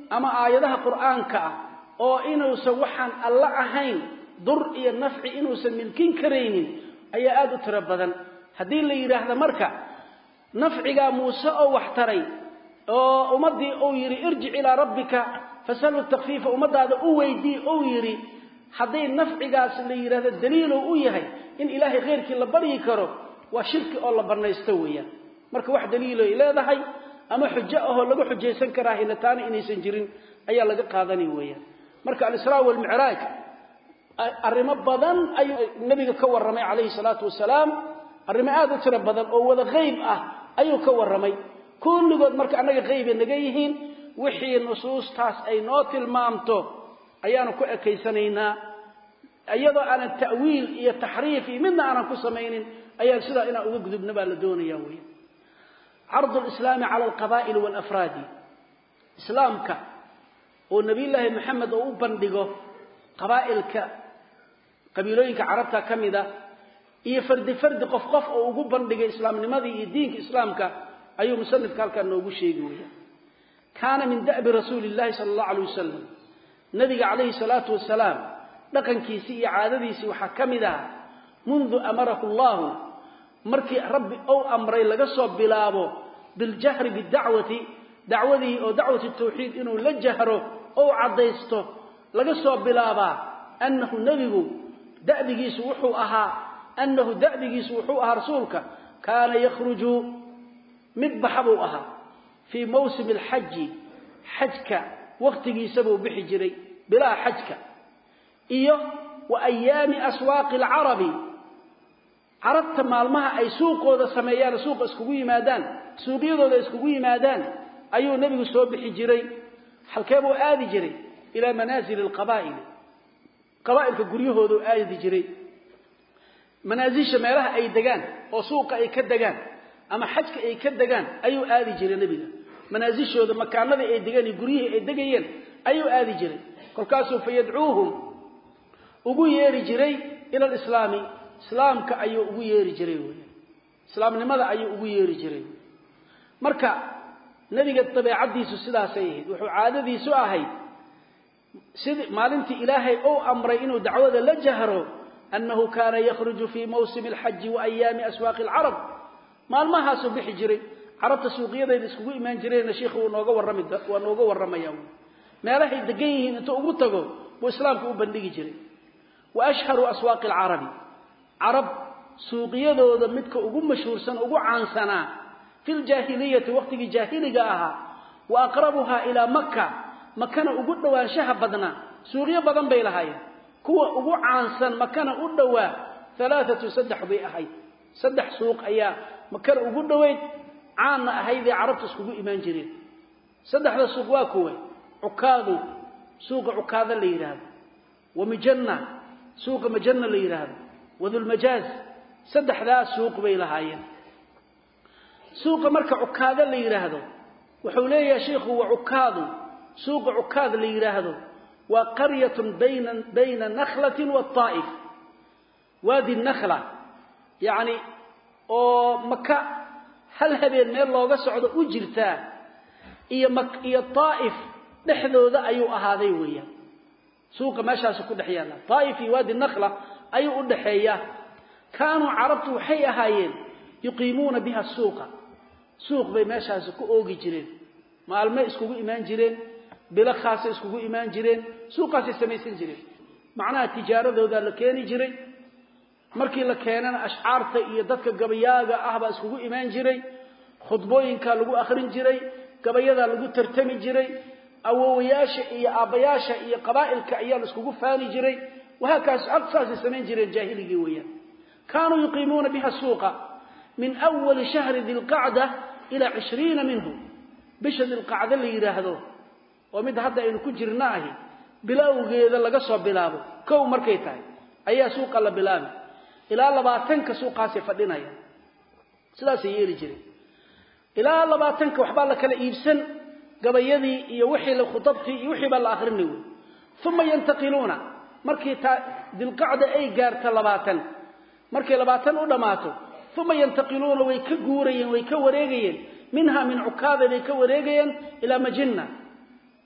ama aayadaha quraanka oo inuusan waxaan alla ahayn dur iyo nafci inuusan milkin kareynin ayaa aad u tira badan hadii la yiraahdo marka nafciga Muuse oo wax taray oo umadii oo yiri irji ila rabbika fasalu takhfifa umadaada u weydii oo yiri hadii nafcigaas la yiraahdo daliil uu yahay in ilaahay khayrkii la bari karo waa shirki oo la barnaysto weeyaan marka wax daliil ay leedahay ama xujo ah lagu xujeysan karaa helataan inaysan jirin ayaa laga qaadanay weeyaan marka al-Israa wal Mi'raaj arrimo badan ay nabiga ka waramay kaleey salaatu wasalaam arrimo aad u tira badan oo wada qayb ah ayuu ka waramay kulligood marka anaga qayb naga yihiin wixii nusuustaas ay noo tilmaamto ayaanu ku ekeysanaynaa ayadoo aan ta'wiil iyo tahriif midna aan ku sameeynin ayaa sida ina uga gudubna baa la doonayaa weey عرض الإسلام على القبائل والأفراد إسلامك ونبي الله محمد أو بندقه قبائلك قبيلوينك عربتها كمدة إيه فرد فرد قف قف أو بندقه إسلام لماذا يدينك إسلامك أيو مصنف قال كان نوغو شيء كان من دأب رسول الله صلى الله عليه وسلم نبي عليه الصلاة والسلام لكن كيسي عادديسي وحكمدها منذ أمره الله markii rabbi oo amray laga soo bilaabo bil jahr bi da'wati da'wadii oo da'wati tawxiid inuu la jahro oo cadeysto laga soo bilaaba annahu nabigu da'digiisu wuxuu ahaa annahu da'digiisu wuxuu ahaa rasuulka kaana yakhruju midbaxu ahaa fi mawsim al hajj hajka waqtigiisa buu bixi jiray bila hajka iyo wa ayami aswaq al arabi عرفت مالمها أي سوقه سميان سوق اسكوي مادان سوقيده اسكوي مادان أيو نبي سوب حجري حلكابه آدي جري إلى منازل القبائل قبائل كجريه ذو آدي جري منازل شمالها أي دجان وسوق أي كدجان أما حج أي كدجان أيو آدي جري نبي منازل شو ذا مكان ذا أي دجان يجريه أي دجين أيو آدي جري كل كاسو فيدعوهم وبو يري جري إلى الإسلامي islaamka ayuu ugu yeeri jiray weey islaamnimada ayuu ugu yeeri jiray marka nabiga tabiicadiisu sidaas ay ahayd wuxuu caadadiisu ahayd sidii maalintii ilaahay oo amray inuu dacwada la jahro annahu kaana yakhruju fi mawsim al-hajj wa ayam aswaq al-arab maalmaha soo bixi jiray arabta suuqyadeeda iskugu iimaan jireen sheekhu nooga waramay waa nooga waramaya meelahay degan yihiin inta ugu tago buu islaamku u bandhigi jiray wa ashharu aswaq al-arab عرب سوقيدودا midka ugu mashhuursan ugu caansana fil jahiliyati waqtigi jahiliga aha wa aqrabuha ila makkah makana ugu dhawaanshaha badna suuqiyo badan bay lahaayeen kuwa ugu caansan makana u dhawaa thalathatu saddex bay ahay saddex suuq ayaa makana ugu dhaweyd caan ahaydii carabtu iskugu iimaan jireen saddexda suuq waa kuwa ukaadu suuqa ukaada la yiraahdo wa mijanna suuqa mijanna la yiraahdo وذو المجاز صدح ذا سوق بيلهاين سوق مركع عكاذ اللي يراهدو وحوليه يا شيخ هو عكاذ سوق عكاذ اللي يراهدو وقرية بين بين نخلة والطائف وادي النخلة يعني او مكة هل هبين ميل لوغا سعودو وجرتا iyo mak iyo طائف dhexdooda ayuu ahaaday weeyaan suuqa meeshaas ku dhaxyana طائف iyo wadi النخلة ayuu u dhaxeeyaa kaanu carabtu waxay ahaayeen yuqiimuuna biha suuqa suuq bay meeshaas ku oogi jireen maalmo iskugu iimaan jireen bila khaas iskugu iimaan jireen suuqaas sameeysan jireen macnaha tijaaradooda la keeni jiray markii la keenana ashcaarta iyo dadka gabayaaga ah ba iskugu iimaan jiray khudbooyinka lagu akhrin jiray gabayada lagu tartami jiray awowayaasha iyo aabayaasha iyo qabaa'ilka ayaa iskugu faani jiray وهكذا أقصى سنين جري الجاهلية ويا كانوا يقيمون بها السوق من أول شهر ذي القعدة إلى عشرين منه بشهر القعدة اللي يراهدوه ومن هذا إن كجرناه بلاو غير لقصوا بلابه كو مركيتاي أي سوق الله بلابه إلى لباتنك سوق سفدنا يا سلاسي يري جري إلى لباتنك وحبالك الإبسن قبل يدي يوحي لخطبتي يوحي بالآخرين ثم ينتقلون markii dil qacda ay gaarto labaatan markii labaatan u dhamaato thumma yantaqiluuna way ka guurayeen way ka wareegayeen minha min ukaada way ka wareegayeen ila majinna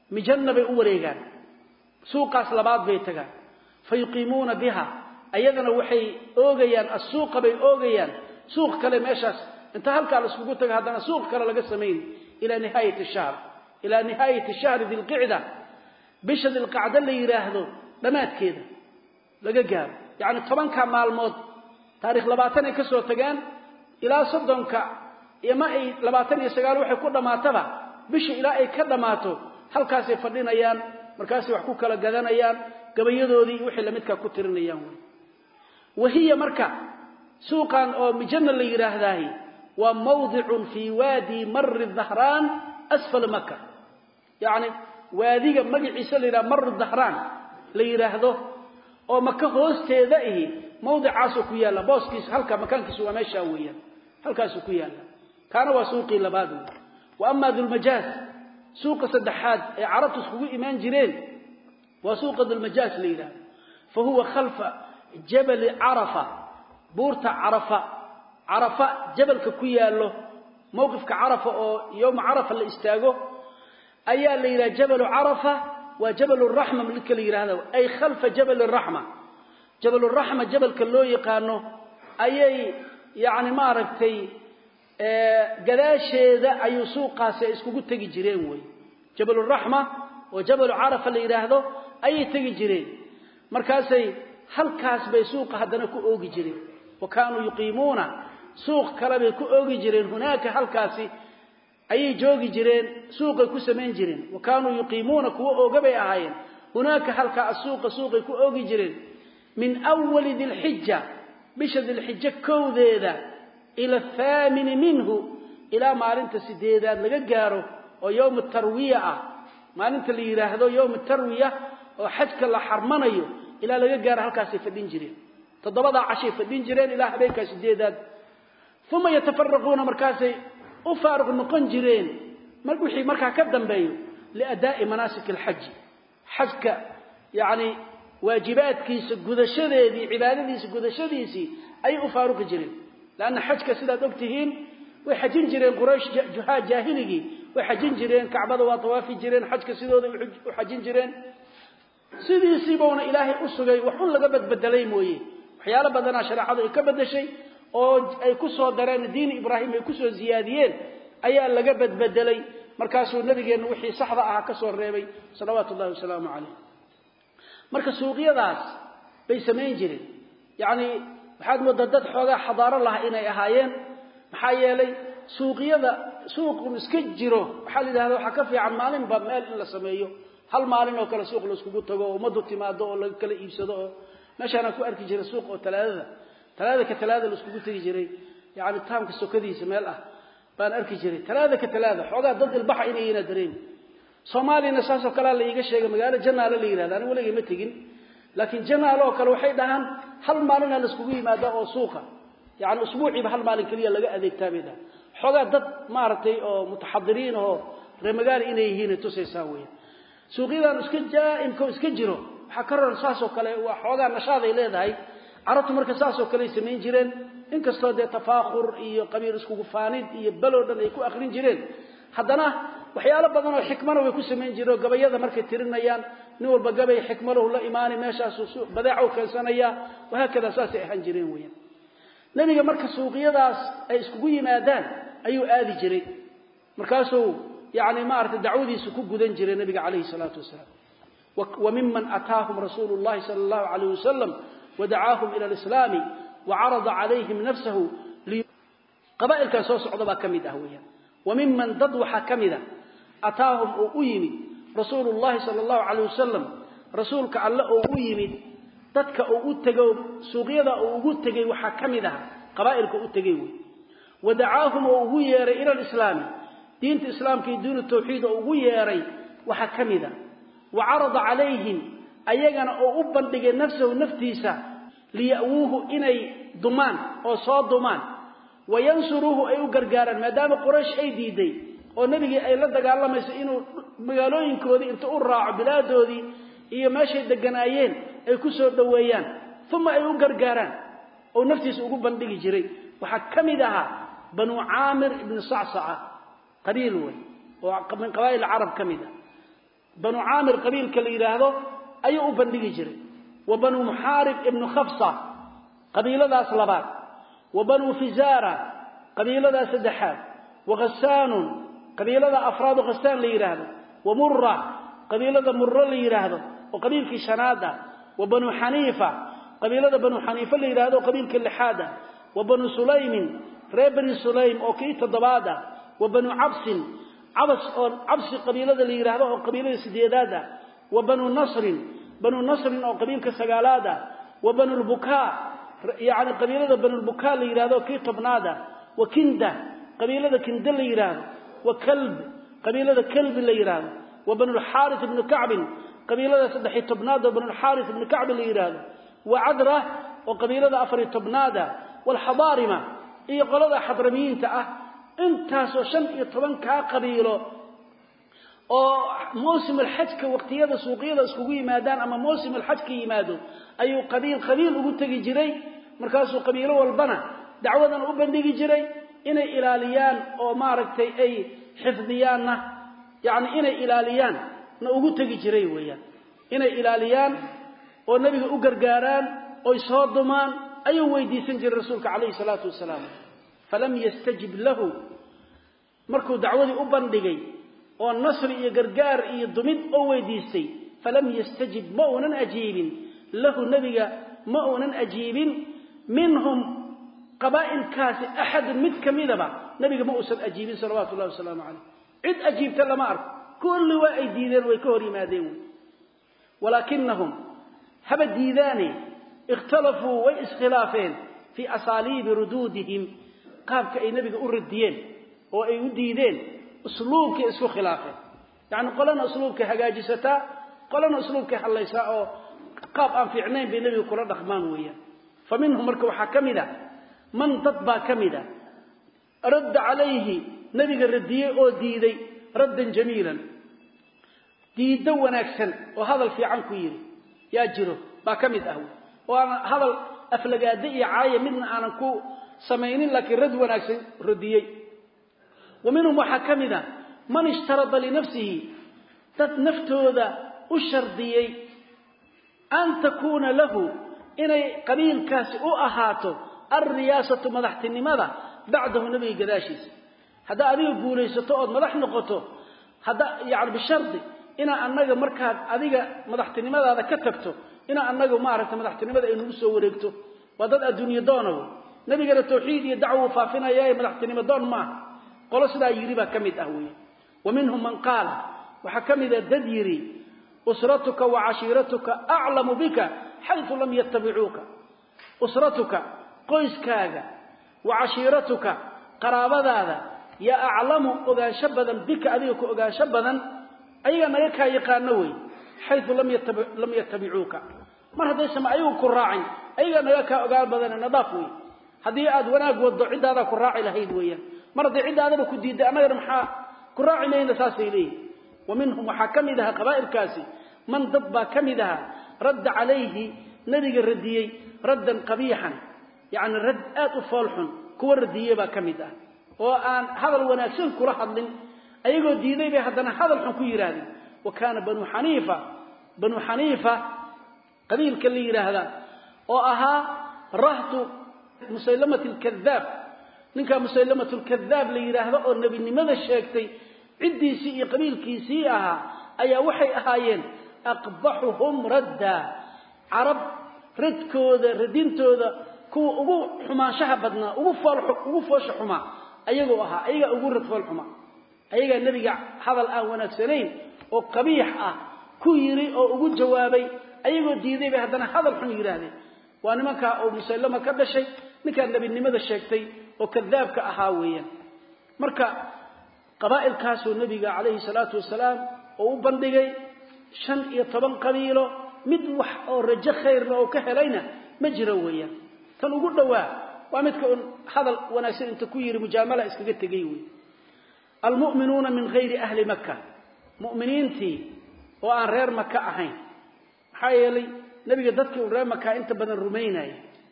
mijanna bay u wareegaan suuqaas labaad bay tagaan fayuqiimuuna biha ayadana waxay oogayaan as-suuqa bay oogayaan suuq kale meeshaas inta halka la isugu tago hadana suuq kale laga sameeyay ila nihaayat ash-shahr ila nihaayat ash-shahr dil qicda bisha dil qacda la yiraahdo dhamaadkeeda laga gaaro yaani tobanka maalmood taariikh labaatan ay ka soo tagaan ila soddonka ima ay labaatan iyo sagaal waxay ku dhamaataba bisha ila ay ka dhamaato halkaas ay fadhinayaan markaas wax ku kala gadanayaan gabayadoodii wixii la midka ku tirinayaan way wahiya marka suuqan oo mijanna la yiraahdahay wa mawdi'un fi wadi marr adh-dhahran asfal makkah yaani waadiga magaciisa la yiraahdo marr adh-dhahran la yiraahdo oo makka hoosteeda ah mawdicaas ku yaala booskiis halka makaankiisu waa meesha weeyaan halkaas ku yaala kana waa suuqii labaad wa amma dhul majaz suuqa saddexaad ee carabtu iskugu iimaan jireen waa suuqa dhul majaz la yiraahdo fa huwa khalfa jabal arafa buurta arafa arafa jabalka ku yaalo mowqifka arafa oo yawm arafa la istaago ayaa la yiraahdaa jabal arafa wa jabal ar-rahma milka la yiraahdo ay khalfa jabal ar-rahma jabal ar-rahma jabalka loo yaqaano ayay yaani ma aragtay ee gadaasheeda ayuu suuqaas iskugu tagi jireen way jabal ar-rahma oo jabal arafa la yiraahdo ayay tagi jireen markaasay halkaas bay suuqa hadana ku oogi jireen وكانوا يقيمون سوق كلبي ku oogi jireen هناك halkaasi ayay joogi jireen suuqay ku sameyn jireen وكانوا يقيمون kuwa oogabay ahaayeen هناك halka suuqa suuqay ku oogi jireen min awwal dhil hijja bisha dhil hijja kowdeeda ila thamin minhu ila maalinta sideedaad laga gaaro oo yawm tarwiya ah maalinta la yiraahdo yawm tarwiya oo xajka la xarmanayo ila laga gaaro halkaas fadhin jireen todobada cashay fadhin jireen ilaa habeenka sideedaad thumma yatafarraquna markaasay u faaruq noqon jireen markii markaa ka dambeeyo liadaa'i manasik alhajj hajka yaani waajibaadkiisa gudashadeedii cibaadadiisa gudashadiisii ay u faaruq jireen laana hajka sidaad ogtihiin way xajin jireen quraysh juhaa jaahiligi way xajin jireen kacbada waa tawaafi jireen hajka sidooda u xajin jireen sidiisii boona ilaahay u sugay wuxuu laga badbadalay mooyee waxyaalo badan sharaacadu ay ka badashay oo ay ku soo dareen diin ibraahim ay ku soo ziyaadiyeen ayaa laga badbadalay markaasuu nabigeena wixii saxda ah ka soo reebay salawaatu allah wasalaamu alayhi marka suuqyadaas bay sameyn jireen yaani waxaad moodaa dad xoogaa xadaaro laha inay ahaayeen maxaa yeelay suuqyada suuqu iska jiro waxa la yiraahdaa waxa ka fiican maalin ba meel in la sameeyo hal maalin oo kala suuq la isku tago oo umadu timaado oo la kala iibsado meeshana ku arki jiray suuq oo talaadada talaadada ka talaadada la isku tagi jiray yaani taamka sokadiisa meel ah baan arki jiray talaadada ka talaadada xogaa dad ilbaxa inay ina dareen Soomaaliya saasoo kala la iga sheegay magaalo Janaale la yiraahdo anigu waligeey ma tagin laakiin Janaale oo kale waxay dhahan hal maalin la isku yimaado oo suuqa yaani usbuuciiba hal maalin kaliya laga adeegtaabida xogaa dad maartay oo mutaxadiriin oo reemagaali inay yihiin tusaysaa weey suuqyadan iska jaaimka iska jiro waxa ka roon saasoo kale waa xoogaa nashaad ay leedahay carabtu marka saasoo kale sameyn jireen inkastoo de tafaakhur iyo qabiil isku gufaanid iyo baloodan ay ku akhrin jireen haddana waxyaalo badan oo xikmano way ku sameyn jireen gabayada markay tirinayaan nin walba gabay xikmano la iimaani meeshaas suuq badeeco keensanaya waxa kale saas ay ahan jireen weeyaan nabiga marka suuqyadaas ay isku yimaadaan ayuu aadi jiray markaasuu yaani ma arta dacwadiisu ku gudan jiray nabiga kaleey salaatu wasalaam وممن أتاهم رسول الله صلى الله عليه وسلم ودعاهم إلى الإسلام وعرض عليهم نفسه قبائل كان سوس عضبا كميدة هويا وممن ضدوح كميدة أتاهم أؤيمي رسول الله صلى الله عليه وسلم رسولك الله أؤيمي ضدك أؤتقوا سوغيضا أؤتقوا وحكميدة قبائل كأؤتقوا ودعاهم أؤيري إلى الإسلام دين الإسلام كي دين التوحيد أؤيري وحكميدة وعرض عليهم أيغنا أو أبندق نفسه نفتيسا ليأووه إني ضمان أو صاد ضمان وينصروه أي قرقارا ما دام قريش أي ديدي أو نبي أي لدق الله ما يسئنوا مقالوين كودي انت أرع بلادو دي إيا ماشي دقنايين أي كسر دويان ثم أي قرقارا أو نفتيس أو أبندق جري وحكمي لها بنو عامر بن صعصعة قليل من قبائل العرب كمي ده banu caamir qabiilka la yiraahdo ayuu u bandhigi jiray wa banu muharib ibn khafsa qabiiladaas labaad wa banu fizara qabiiladaas saddexaad wa ghassan qabiilada afraad ghassan la yiraahdo wa murra qabiilada murra la yiraahdo oo qabiilkii shanaada wa banu hanifa qabiilada banu hanifa la yiraahdo qabiilkii lixaada wa banu sulaym reebani sulaym oo kii toddobaada wa banu abs abs oo abs qabiilada la yiraahdo oo qabiilada sideedaada wa banu nasr banu nasr oo qabiilka sagaalaada wa banu al-buka yaani qabiilada banu al-buka la yiraahdo kii tobnaada wa kinda qabiilada kinda la yiraahdo wa kalb qabiilada kalb la yiraahdo wa banu al-harith ibn ka'b qabiilada saddex tobnaada banu al-harith ibn ka'b la yiraahdo wa adra oo qabiilada afar tobnaada wal hadarima iyo qolada hadramiinta ah intaas oo shan iyo toban ka qabiilo oo موسم الحج waqtiyada suuqyada iskugu yimaadaan ama موسم الحج yimaado ayuu qabiil qabiil ugu tagi jiray markaas uu qabiilo walbana dacwadan u bandhigi jiray inay ilaaliyaan oo maaragtay ay xifdiyaanna yaani inay ilaaliyaan na ugu tagi jiray weeyaan inay ilaaliyaan oo nabiga u gargaaraan oo soo dumaan ayuu weydiisan jiray rasuulka kaleey salaatu wasalaam falam yastajib lahu markuu dacwadii u bandhigay oo nasr iyo gargaar iyo dumid oo weydiistay falam yastajib ma'unan ajibin lahu nabiga ma'unan ajibin minhum qaba'il kaasi ahad mid kamidaba nabiga ma uusan ajibin sallallahu alayhi wasallam cid ajibta lama arko kulli waa ay diideen way ka hor yimaadeen walakinahum haba diidani اختلفوا واسخلافين في اساليب ردودهم qaabka ay nabiga u radiyeen oo ay u diideen اسلوبك اسكو خلافه يعني قلنا اسلوبك هجاجستا قلنا اسلوبك حليسا او قاب ان فيعنين بنبي كلا دخمان ويا فمنهم مركو حكمدا من تطبا كمدا رد عليه نبي الرديه او ديدي ردا جميلا ديد وناكسن وهذا في عنكو يري يا جيرو با كمد اهو وانا هذا افلغادي عايه من انا كو سمينين لكن رد وناكسن رديه ومنهم حكمنا من اشترط لنفسه تتنفتوذا الشرطيي أن تكون له إني قبيل كاسي أهاته الرياسة مدحت النماذا بعده نبي قداشيس هذا أذي يقول يستطعد مدح نقطه هذا يعني بالشرط إنا أنك مركز أذي مدحت النماذا هذا كتبته إنا أنك معرفة مدحت النماذا إنه سوريكته وضد الدنيا دونه نبي قال التوحيد يدعوه فافنا يا مدحت النماذا دون معه قال سدا يريبا كميد أهوي ومنهم من قال وحكمد الدديري أسرتك وعشيرتك أعلم بك حيث لم يتبعوك أسرتك قيس كاغا وعشيرتك قرابة هذا يا أعلم أغا شبدا بك أذيك أغا شبدا أيها ما يكا يقانوي حيث لم, يتبع لم يتبعوك ما هذا يسمع أيها كراعي أيها ما يكا أغا بدنا نضافوي هذه أد وناق والضعيد هذا كراعي لهيدويا مرضي عند هذا كديد أنا يرمحا كراعي لين أساس إليه ومنهم حكمدها قبائل كاسي من ضبا كمدها رد عليه نرج الرديي ردا قبيحا يعني رد آت فالح كور الرديي با كمدها وأن هذا الوناسين كرهد لن أيقو ديدي بهذا هذا الحكير هذا وكان بنو حنيفة بنو حنيفة قبيل كليل هذا وأها رهط مسيلمة الكذاب ninka musaylimatul kadhab la yiraahdo oo nabinimada sheegtay cidiisi iyo qabiilkiisii aha ayaa waxay ahaayeen aqbahuhum radda arab radkooda radintooda kuwa ugu xumaanshaha badnaa ugu falxo ugu foosho xuma ayagoo aha ayaga ugu rad fal xuma ayaga nabiga hadal aan wanaagsaneyn oo qabiix ah ku yiri oo ugu jawaabay ayagoo diiday bay hadana hadal xun yiraahdeen waa nimanka oo musaylima ka dhashay ninka nabinimada sheegtay oo kadhaabka ahaa weeyaan marka qabaa'il kaasoo nabiga kaleey salaatu wasalaam oo u bandhigay shan iyo toban qabiilo mid wax oo rajo khayr oo ka helayna ma jiro weeyaan tan ugu dhawaa waa midka hadal wanaagsan inta ku yiri mujaamala iskaga tagay weey almu'minuuna min ghayri ahli makkah mu'miniinti oo aan reer makkah ahayn xayelay nabiga dadkii reer makkah inta badan rumeynay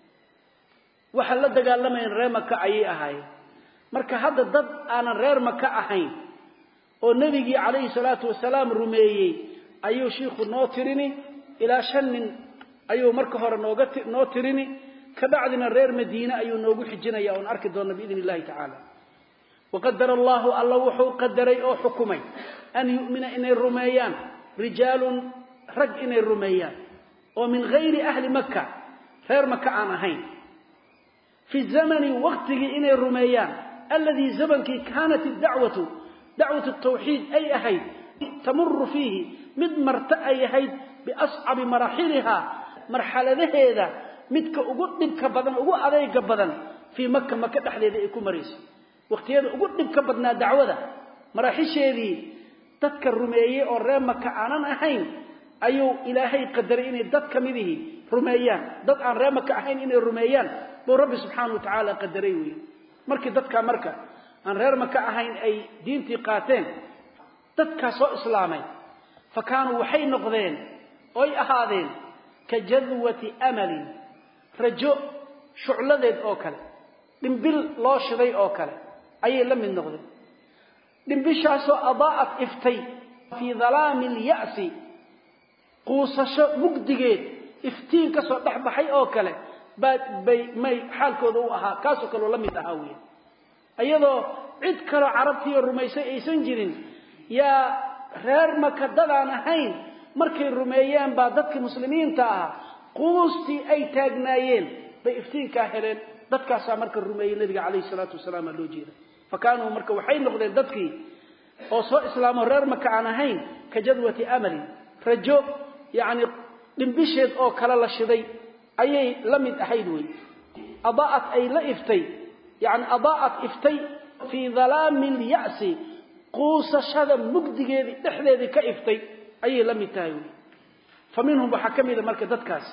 waxa la dagaalamay reer Makka ay ahaay marka hadda dad aan reer Makka ahayn oo nabigi kaleey salaatu wasalaam rumeeyay ayuu sheekhu noo tirini ilaa shan nin ayuu marka hore nooga noo tirini ka bacdina reer Madiina ayuu noogu xijinaya oo arki doona biidhnillaahi ta'ala وقدر الله الله وحو قدري أو حكمي أن يؤمن إن الرميان رجال رج إن الرميان ومن غير أهل مكة غير مكة عنهين في الزمن وقته إن الرميان الذي زمن كانت الدعوة دعوة التوحيد أي أهيد تمر فيه مد مرتأي أهيد بأصعب مراحلها مرحلة هذا مدك أقول مدك بدن أقول عليك بدن في مكة مكة تحليل يكون مريض وقتيada ugu dhibka badnaa dacwada maraaxisheedii dadka rumeeyay oo reer Makka aanan ahayn ayuu Ilaahay qadaray inay dad kamidii rumeeyaan dad aan reer Makka ahayn inay rumeeyaan buu Rabbi subhanahu wa ta'ala qadaray weey markii dadka marka aan reer Makka ahayn ay diintii qaateen dadka soo islaamay fakaanu waxay noqdeen oo ay ahaadeen ka jadwati amali rajo shucladeed oo kale dimbil loo shiday oo kale أي لم ينقذ دنبشاسو أضاءت إفتي في ظلام اليأس قوصش مقدقين إفتين كسو دحبحي أوكله بي مي حالكو ذوءها كاسو كلو لم يتهاوي أيضا عد كلا عربتي الرميسي أي سنجرين يا غير مكددان هين مركي الرميان بعدتك مسلمين تاها قوستي أي تاقنايين بإفتين كاهلين dadkaas marka rumeeyay nabiga kaleey salaatu wasalaam loo jeeday fakaanu marka waxay noqdeen dadkii oo soo islaamo reer Makka aan ahayn ka jadwati amali rajo yaani dimbisheed oo kala la shiday ayay la mid ahayd way adaat ay la iftay yaani adaat iftay fi dhalaam al-ya's quusashada mugdigeedii dhexdeedii ka iftay ayay la mid tahay faminhum waxa marka dadkaas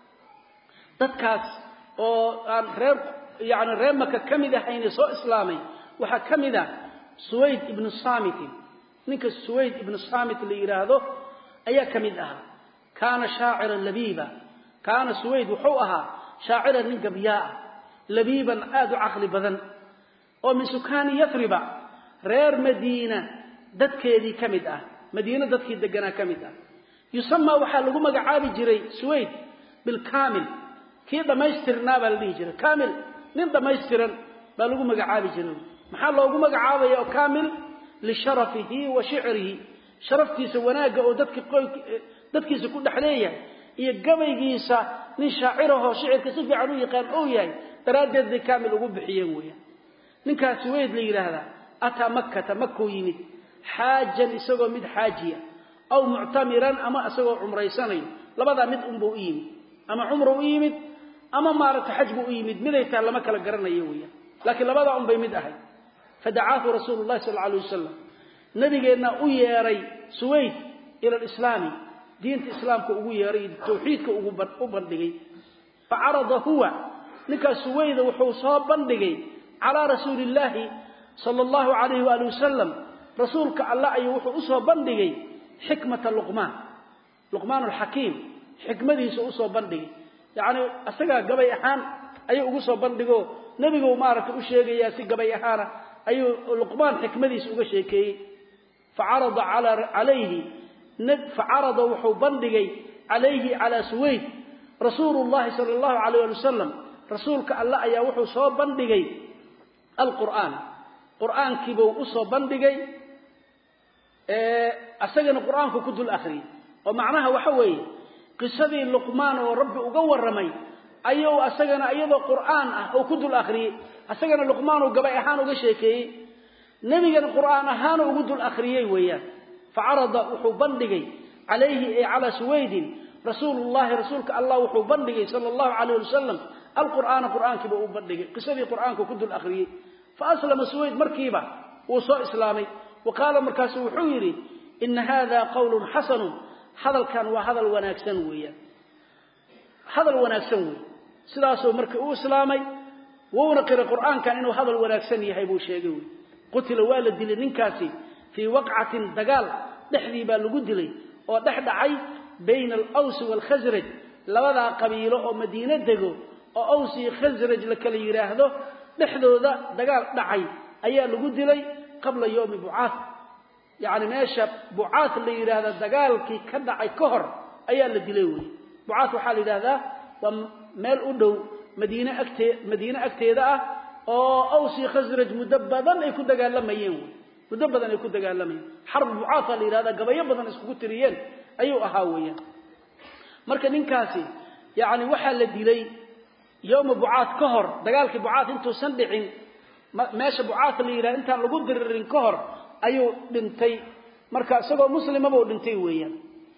dadkaas oo aan reer yaani reer Makka kamida hayna soo islaamay waxa kamida Suwayd ibn Samit ninka Suwayd ibn Samit la yiraahdo ayaa kamid ah kaana shaa'iran labiba kaana Suwayd wuxuu ahaa shaa'iran nin gabiyaa labiban aadu aqli badan oo min sukaan Yathriba reer Madiina dadkeedii kamid ah Madiina dadkii deganaa kamid ah yusamma waxa lagu magacaabi jiray Suwayd bil kaamil kii dhamaystirnaa baa la dhihi jiray kaamil nin dhamaystiran baa lagu magacaabi jiray maxaa loogu magacaabaya oo kaamil li sharafihi wa shi'rihi sharaftiisa wanaaga oo dadka dadkiisa ku dhaxleeyahay iyo gabaygiisa nin shaaciraho shicirka si fiican u yaqaan oo yahay daraadeed kaamil ugu bixiyeen weeyaan ninkaas weyd la yiraahdaa ata makkah makku yimid xaajan isagoo mid xaajiya aw mu'tamiran ama isagoo umraysanayo labada mid un buu yimid ama umru u yimid ama maarata xajbu u yimid midayta lama kala garanayo weeyaan laakiin labada un bay mid ahay fadaahu rasuulullah sallallahu alayhi wasallam nabigeena u yeeray Suwayd ila islaami diinta islaamka ugu yeeray tawxiidka ugu bandhigay faarada huwa ninka Suwayd wuxuu soo bandhigay ala rasuulillah sallallahu alayhi wa sallam rasuulka Allah ayuu wuxuu soo bandhigay xikmata luqmaan luqmaan al-hakim xikmadiisa u soo bandhigay yaani asaga gabay ahaan ayuu ugu soo bandhigo nabigu maarka u sheegaya si gabay ahaan ayuu luqmaan xikmadiisa uga sheekay faarada ala alayhi nab faarada wuxuu bandhigay alayhi ala Suwayd rasuulullah sallallahu alayhi wa sallam rasuulka Allah ayaa wuxuu soo bandhigay al-Qur'aan qur'aankii buu u soo bandhigay ee asagana qur'aanku ku dul akhri oo macnaha waxa weeye qisadii luqmaan oo rabbi uga waramay ayuu asagana iyadoo qur'aan ah oo ku dul akhri asagana luqmaan oo gabay ahaan uga sheekay nabigana qur'aan ahaan ugu dul akhriyay weeyaan faarada wuxuu bandhigay alayhi ay ala Suwayd rasuulullah rasuulka Allah wuxuu bandhigay sallallahu alayhi wasallam al-Qur'aan qur'aankii buu bandhigay qisadii qur'aanku ku dul akhriyay fa aslama Suwayd markiiba uu soo islaamay وقال مركز وحيري إن هذا قول حسن هذا كان وهذا الوناكسن ويا هذا الوناكسن ويا سلاسو مركز إسلامي ونقر القرآن كان إنه هذا الوناكسن يحيبو شيء قتل والد للنكاسي في وقعة دقال دحدي بالقدلي ودحد عي بين الأوس والخزرج لوضع قبيله ومدينة دقو وأوسي خزرج لكلي يراهده دحدو ذا دقال دعي أيها القدلي قبل يوم بعاث يعني ماشى بعاث اللي يراهد دغالك كدعي كهر ايا لا ديلay way بعاث waxa la yiraahdaa waa meel u dhow Madiina agtee Madiina agteeda ah oo awsi khasraj mudabbadan ay ku dagaalamayeen mudabbadan ay ku dagaalamayeen harb bucaatha la yiraahdaa gabayo badan isku tiriyeen ayuu ahaa weeyaan marka ninkaasi yaani waxa la dilay يوم bucaat ka hor dagaalkii bucaat intuu san dhicin meesha bucaat la yiraahdo inta lagu diririn ka hor ayuu dhintay marka isagoo muslimaba uu dhintay weeyaan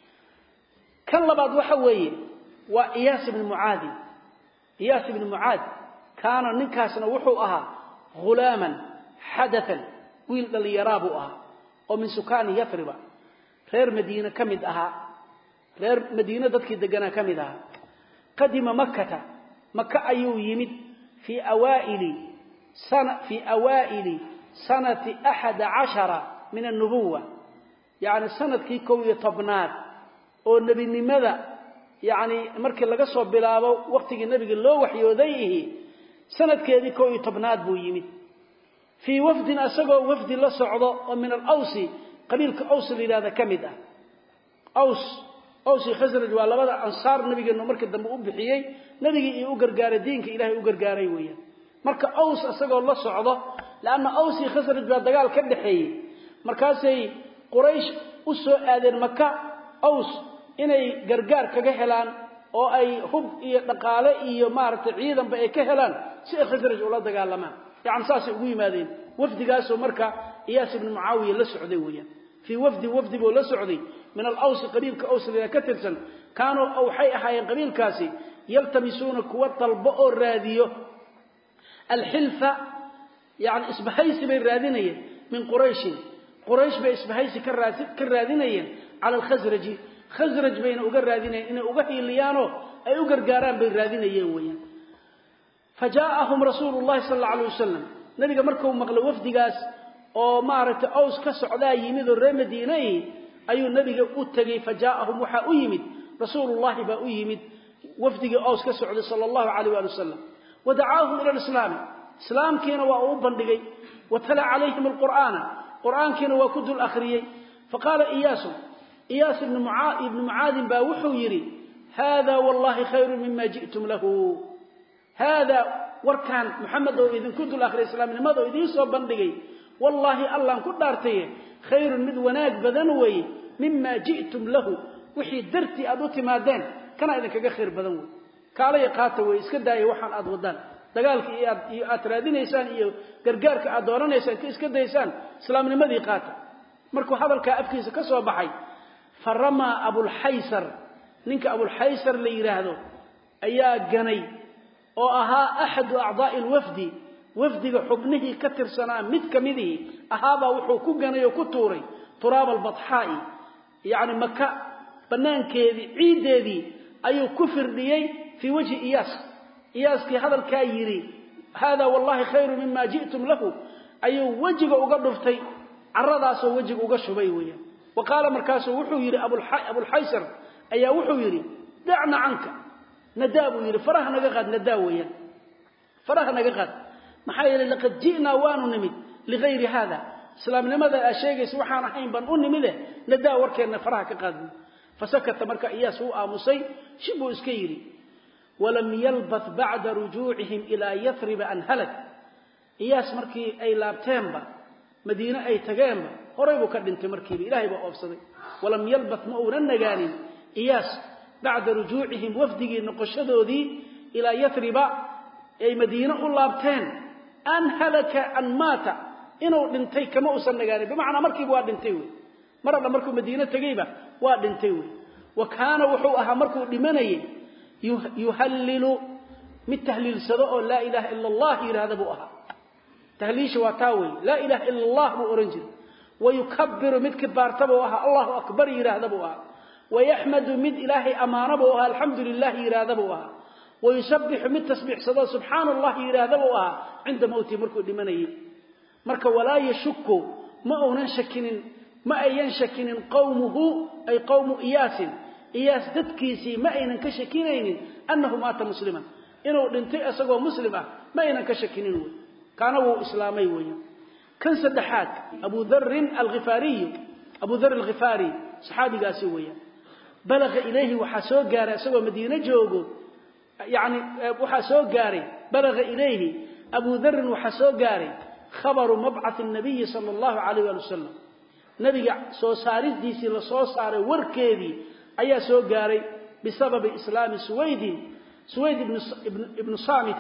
kan labaad waxa weeye waa Iyaas ibn Muaad Iyaas ibn Muaad kaana ninkaasna wuxuu ahaa gulaaman hadathan wiil dhalinyaraabu ahaa oo min sukaan Yathrib reer Madiina kamid ahaa reer Madiina dadkii deganaa kamid ahaa qadima Makkah Makkah ayuu yimid fi awaa'ili sana fi awaa'ili sanati أحد عشر من النبوة يعني سنة كي كوي طبنات oo nabinimada yaani markii laga soo bilaabo waqtigii nabiga loo waxyooday sanadkeedii koob iyo tobnaad buu yimid fi wafdin asagoo wafdi la socdo oo min al-awsi qabiilka aws lidaada kamid ah aws awsi khasraj waa labada ansaar nabigeena markii dambe u bixiyay nabigi uu gargaaray diinka ilaahay uu gargaaray weeyaan marka aws asagoo la socdo laana awsi khasraj waa dagaal ka dhaxeeyay markaasay quraysh u soo aadeen Makka aws inay gargaar kaga helaan oo ay hub iyo dhaqaale iyo maartay ciidan ba ay ka helaan si khasraj ula dagaalamaan yaani saas ugu yimaadeen wafdigaas oo marka Iyaas ibn Muawiya la socday weeyaan fi wafdi wafdi boo la socday min al-aws qabiilka aws la ka tirsan kaano aw hay ahaayeen qabiilkaasi yaltamisuna kuwa talbo oo raadiyo al-hilfa yaani isbahaysi bay raadinayeen min quraysh quraysh bay isbahaysi ka raadin ka raadinayeen على الخزرج خزرج بين uga raadinay inay uga hiiliyaano ay u gargaaraan bay raadinayeen weeyaan fajaahum rasuulullaahi sallallahu alayhi wasallam nabiga markuu maqlo wafdigaas oo maaragtay aws ka socdaa yimid oo reer Madiina ayuu nabiga u tagay fajaahum waxa u yimid rasuulullaahi ba u yimid wafdiga aws ka socday sallallahu alayhi wasallam wadaahum ila al-islam islaamkiina waa uu bandhigay watala alayhim al-qur'ana qur'aankiina waa ku dul akhriyay فقال إياس إياس بن معاذ ابن معاذ باوحو يري هذا والله خير مما جئتم له هذا وركان محمد إذن كنت الآخر الإسلام لماذا إذن يسوى بندقي والله الله كنت دارتيه خير من وناك بذنوي مما جئتم له وحي درتي أدوتي مادين كان إذن كخير بذنوي كالي قاتوي اسكداي وحان أدودان دقالك أترادين إيسان إيو قرقارك أدوران إيسان اسكدا إيسان إسلام لماذا قاتل markuu hadalka afkiisa ka soo baxay farama abul haysar ninka abul haysar la yiraahdo ayaa ganay oo ahaa ahad a'daa'i wafdi wafdiga xubnihi ka tirsanaa mid kamidii ahaaba wuxuu ku ganay oo ku tuuray turaab al-badhaai yaani Makka banaankeedii ciideedii ayuu ku firdiyay fi wajhi Iyaas Iyaaski hadalka yiri hada wallahi khayru mimma ji'tum lahu ayuu wajiga uga dhuftay عرضاس وجهه uga shubay weeyaan waqala markaas wuxuu yiri abul abul haysar ayaa wuxuu yiri dacna anka nadaabu yiri faraha naga qad nadaa weeyaan faraha naga qad maxay yiri laqad jiina waanu nimid ligayri hada islaamnimada asheegays waxaan ahayn ban u nimide nadaa warkeena faraha ka qad fasakata marka Iyaas uu aamusay shibu iska yiri walam yalbath ba'da rujuu'ihim ila Yathrib an halak Iyaas markii ay laabteenba مدينة أي تجامع قريبو كدنت مركبي إلهي بأوفصدي ولم يلبث مؤونا نجانين إياس بعد رجوعهم وفدي نقشدوا ذي إلى يثرب أي مدينة اللابتين أن هلك أن مات إنه دنتي كما أوصل نجاني بمعنى مركب واد دنتيوي مرة مركب مدينة تجيبة واد دنتيوي وكان وحوها مركب لمني يهلل من تهليل سداء لا إله إلا الله إلى هذا بؤها تهليش وتاوي لا إله إلا الله بأورنجل ويكبر مد كبار تبوها الله أكبر يرهدبوها ويحمد مد إلهي أمانبوها الحمد لله يرهدبوها ويسبح مد تسبيح صدا سبحان الله يرهدبوها عند موت مركو لمني مركو ولا يشك ما أنشكن ما ينشكن قومه أي قوم إياس إياس دتكيسي ما ينكشكنين أنه مات مسلما إنه لنتي أسقوا مسلمة ما ينكشكنين كانوا إسلامي ويا كان سدحات أبو ذر الغفاري أبو ذر الغفاري صحابي قاسوية بلغ إليه وحسوق قاري سوى مدينة جوجو يعني وحسوق قاري بلغ إليه أبو ذر وحسوق قاري خبر مبعث النبي صلى الله عليه وسلم نبي سو ساريس ديسي لسو ساري وركيدي أي سو قاري بسبب إسلام سويد سويد بن ابن صامت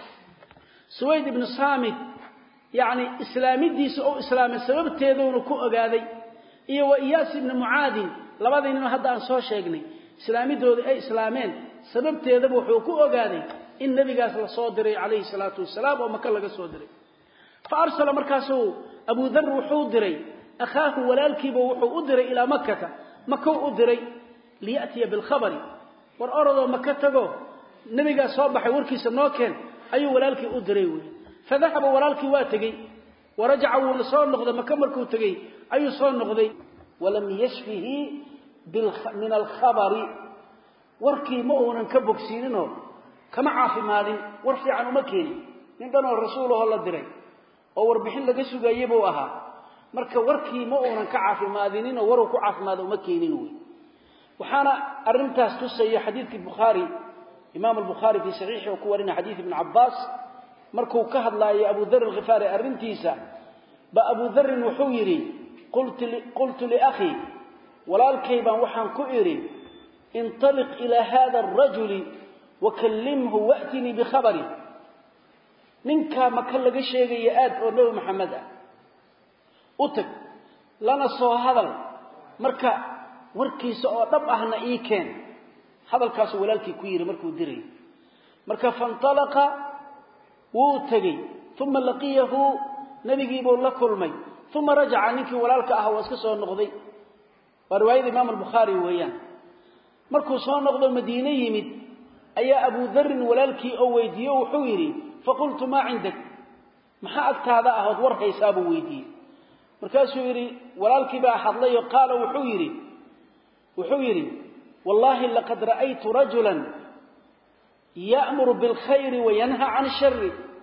سويد بن صامت يعني إسلامي ديس أو إسلام السبب تيذون كو أقاذي إيه وإياس بن معاذ لبعض إنه هذا أنصار شيقني إسلامي دود أي إسلامين سبب تيذبو حوكو أقاذي النبي قال صادري عليه الصلاة والسلام ومكالك صادري فأرسل مركاسه أبو ذر وحودري أخاه ولالكيب وحودري إلى مكة مكو أدري ليأتي بالخبر والأرض مكة تقو النبي قال صابح وركي سنوكين أي ولالكي أدري فذهب ولالكي واتقي ورجعوا ونصار نغضي مكمل كوتقي أي صار نغضي ولم يشفه بالخ... من الخبر وركي مؤونا كبك سينينه كما عافي مالين ورفي عنه مكين ينبنوا الرسول الله الدري أو وربحين لقسوا قيبوا أها مركا وركي مؤونا كعافي مالين وروا كعافي مالين مكينين وحانا أرمتاس تسي حديث البخاري إمام البخاري في صحيحه وكورنا حديث ابن عباس مركو كهد لا يا أبو ذر الغفاري أرنتيسا بأبو ذر وحويري قلت, قلت لأخي ولا الكيبا وحن كئري انطلق إلى هذا الرجل وكلمه وأتني بخبري منك ما كلق الشيء يآد ونو محمد أتك لنا صو هذا مركا وركي سؤال طب أهنا إيه كان هذا الكاس ولالكي كويري مركو دري مركا فانطلق وتجي ثم لقيه نبي يقول لك المي ثم رجع عنك ولالك أهو اسكسو النقضي ورواية الإمام البخاري ويان مركو سو النقضي المدينة يمد أي أبو ذر ولالك أو ويديه وحويري فقلت ما عندك ما حقت هذا أهو دور حسابه ويدي مركاسو يري ولالك بأحد لي قال وحويري وحويري والله لقد رأيت رجلا يأمر بالخير وينهى عن الشر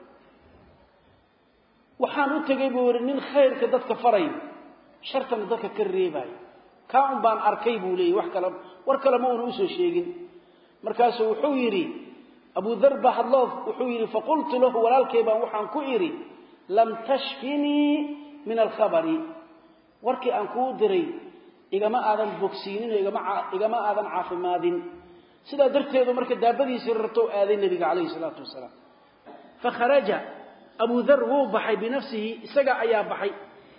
وحان أتقي بورنين خير كدتك فرين شرطا ذاك كالريباي كان بان أركيبوا لي واركلمون أسو الشيقين مركاسه وحويري أبو ذر بحد الله وحويري فقلت له ولالكيبا وحان كويري لم تشفني من الخبر واركي أنكو دري إذا ما آذن بوكسينين إذا ما آذن عافي مادين سيدا درتيدو marka daabadiisa rarto aaday nabiga kaleey salaatu wasalaam fakharaja abu dhar wuu baxay binafsihi isaga ayaa baxay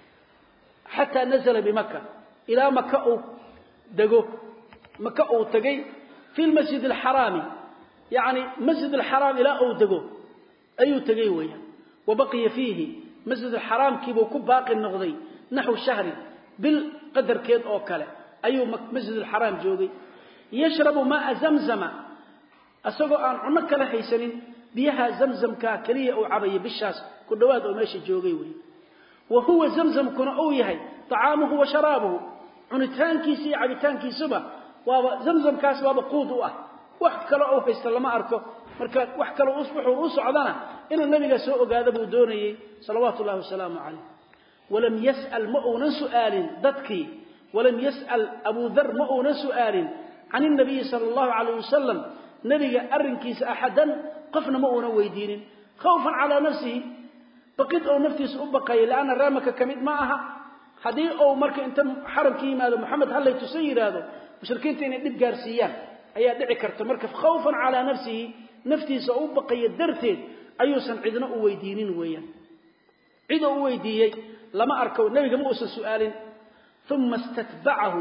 hatta nazala bi makkah ila makkah oo dago makkah oo tagay fi masjid al-haram yani masjid al-haram ila oo dago ayu tagay weeya وبقي فيه مسجد الحرام كيبو ku baaqi noqday naxu shahri bil qadar keed oo kale ayu masjid al-haram joogay يشرب ماء زمزم أسوأ عن عنك لحيسن بيها زمزم كاكلية أو عبي بالشاس كل دواد أو ماشي جوغيوي وهو زمزم كنا أويهي طعامه وشرابه عنتان كيسي عبتان كيسبه وزمزم كاس بابا قوضوه واحد كلا أوفي السلام أركو واحد كلا أصبح ورؤوس عضنا إن النبي سوء قادب دوني صلوات الله وسلامه عليه ولم يسأل مؤونا سؤال ضدكي ولم يسأل أبو ذر مؤونا سؤال عن النبي صلى الله عليه وسلم نبي أرنكيس أحدا قفنا مؤونا ويدين خوفا على نفسه بقيت أو نفسي سأبقى لأن رامك كميد معها حديث أو مرك أنت حرم كيما هذا محمد هل يتسير هذا مشركين تين دب جارسيان أي دعي كرت مركب خوفا على نفسه نفسي سأبقى يدرتين أيوسا عدنا ويدينين ويا عدا ويديي لما أركو النبي مؤسس سؤال ثم استتبعه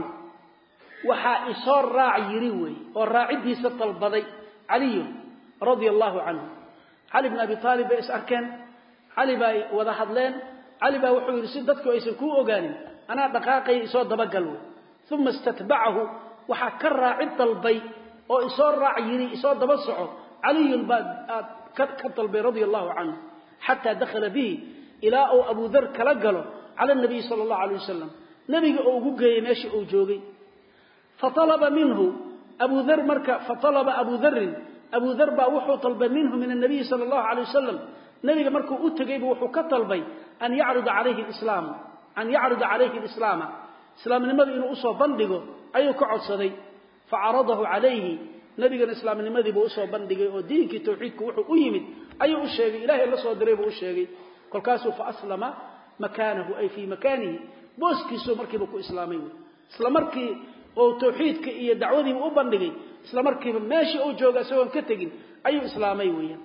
وحا إصار راعي يريوي والراعي ستة البضي علي رضي الله عنه علي بن أبي طالب بإس أركان علي باي وضحض لين علي باي وحوير سدتك ويسنكو أغاني أنا دقاقي إصار دبقلوي ثم استتبعه وحا كالراعي البي وإصار راعي يري إصار دبصعه علي كالطلبي رضي الله عنه حتى دخل به إلى أبو ذر كالقله على النبي صلى الله عليه وسلم نبي أوجوجي ماشي أوجوجي فطلب منه أبو ذر مركا فطلب أبو ذر أبو ذر وحو طلب منه من النبي صلى الله عليه وسلم نبي مركو أتجيب وحو كطلبي أن يعرض عليه الإسلام أن يعرض عليه الإسلام islaamnimadii inuu soo bandhigo ayuu ka codsaday faaradahu alayhi nabiga islaamnimadii buu soo bandhigay oo diinkii tawxiidku wuxuu u yimid ayuu u sheegay ilaahay la soo diray buu u sheegay kolkaasuu fa aslama makaanahu ay fi makaanihi booskiisu markiiba ku islaamay isla markii oo tawxiidka iyo dacwadii u bandhigay isla markiiba meeshii uu jooga soo ka tagin ayuu islaamay weeyaan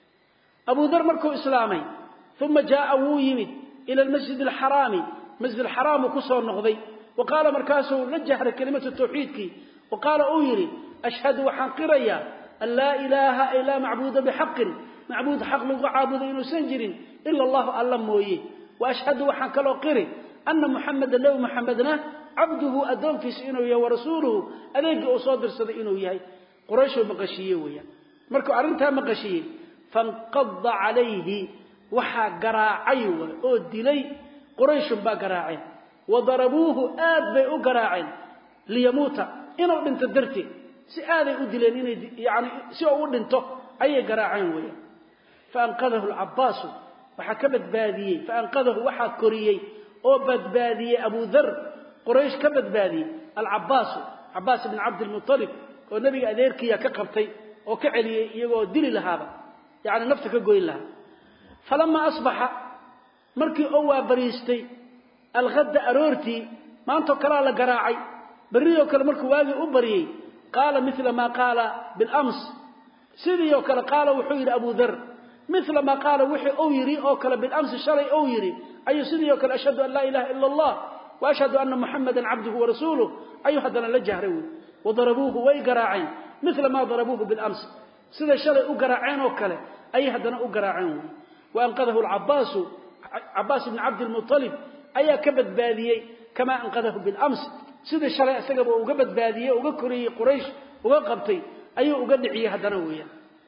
abu dhar markuu islaamay thumma jaa wuu yimid ila almasjid alharami masjid alharam ku soo noqday وقال مركاسه لجهر كلمة التوحيد كي وقال أويري أشهد وحنقريا أن لا إله إلا معبود بحق معبود حق وعابد إنه سنجر إلا الله ألم مويه وأشهد وحنكلو قري أن محمد لو محمدنا عبده أدوم في سئنه ورسوله أليق أصادر صدئنه يهي قريش مقشيه ويا مركو عرنتها مقشيه فانقض عليه وحا قراعي وأدلي قريش باقراعي وضربوه آد بي أقراعين ليموت إنه بنت الدرتي سآذي أدلين يعني سيئو بنته أي قراعين ويا فأنقذه العباس وحكبت باديه فأنقذه وحد كوريي أوبد باديه أبو ذر قريش كبت باديه العباس عباس بن عبد المطلب والنبي أذيرك يا كقبتي وكعلي يقول دلي لهذا يعني نفتك قوي لها فلما أصبح مركي أوى بريستي الغد أرورتي ما أنتو كلا لقراعي بريو كلا مركو واقي أبريي قال مثل ما قال بالأمس سيديو كلا قال وحير أبو ذر مثل ما قال وحي أويري أو كلا بالأمس الشرعي أويري أي سيديو كلا أشهد أن لا إله إلا الله وأشهد أن محمدا عبده ورسوله أي حدنا لجهرون وضربوه ويقراعين مثل ما ضربوه بالأمس سيدي الشرعي أقراعين وكلا أي حدنا أقراعين وأنقذه العباس عباس بن عبد المطلب أي كبد بادية كما أنقذه بالأمس سيد الشرع سجب وجبد بادية وجكري قريش وقبتي أي وجدعي هدنويا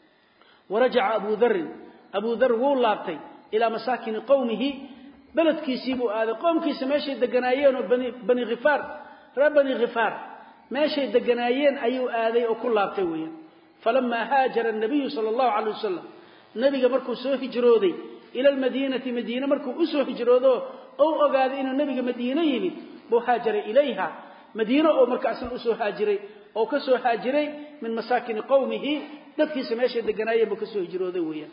ورجع أبو ذر أبو ذر واللابتي إلى مساكن قومه بلد كيسيبوا هذا قوم كيس ماشي دجنايين وبني بني غفار ربني غفار ماشي دجنايين أي آذي وكل لابتويا فلما هاجر النبي صلى الله عليه وسلم النبي مركو سوه جرودي إلى المدينة مدينة مركو أسوه جرودو أو أقاد إن النبي مدينة يمد بهاجر إليها مدينة أو مركز أسوه هاجري أو كسوه هاجري من مساكن قومه ذاتك سماشي الدقناية بكسوه جرودويا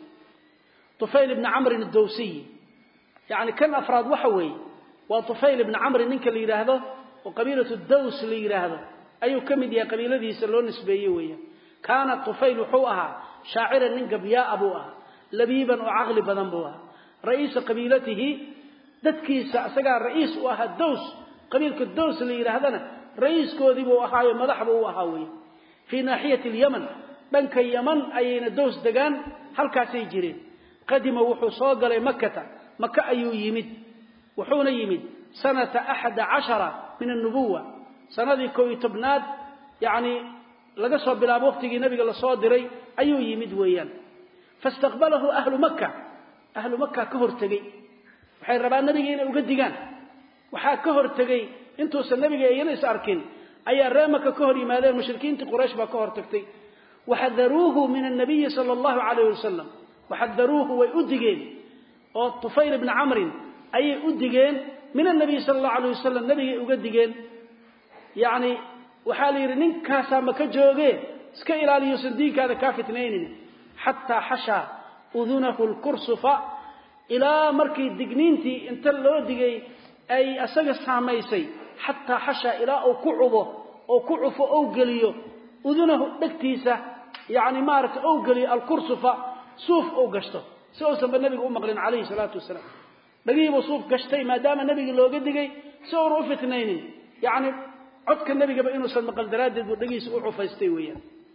طفيل بن عمرو الدوسي يعني كان أفراد وحوي وطفيل بن عمرو ننك اللي يراهده وقبيلة الدوس اللي يراهده أي كمد يا قبيلة ذي سلون نسبيويا كانت طفيل حوءها شاعرا ننك بياء أبوها لبيبا وعغل بذنبها رئيس قبيلته dadkiisa asaga ra'iis u ahaa dows qabiilka dows la yiraahdana ra'iiskoodii buu ahaa madaxba uu ahaa way fi nahiyat al-yaman dhanka yaman ayayna dows degan halkaas ay jireen qadima wuxuu soo galay makkah makka ayuu yimid wuxuuna yimid sanata ahada ashara min an-nubuwah sanadii koob iyo tobnaad yaani laga soo bilaabo waqtigii nabiga la soo diray ayuu yimid weeyaan fastaqbalahu ahlu makkah ahlu makkah ka hortagay waxay rabaan nabiga inay uga digaan waxa ka hortagay intuusan nabiga ayna is arkin ayaa reemaka ka hor yimaadeen mushrikiinta quraysh ba ka hortagtay waxadaruuhu min an-nabiy sallallahu alayhi wasallam waxadaruuhu way u digeen oo Tufayl ibn Amr ay u digeen min an-nabiy sallallahu alayhi wasallam nabiga uga digeen yaani waxa la yiri ninkaas ma ka jooge iska ilaaliyo sandiinkaada ka fitneenin hatta hasha udunahu al-kursufa إلى مركي دقنينتي انت لو دقي أي أساق الساميسي حتى حشى إلى أو كعبه أو كعف أو قليه أذنه دكتيسة يعني مارك أو قلي الكرسفة صوف أو قشته سوسا بالنبي أم قلن عليه الصلاة والسلام بقيه صوف قشتي ما دام النبي لو قد دقي سوروا في اثنين يعني عدك النبي بإنه سلم قل درادد ودقي سوعوا فيستويا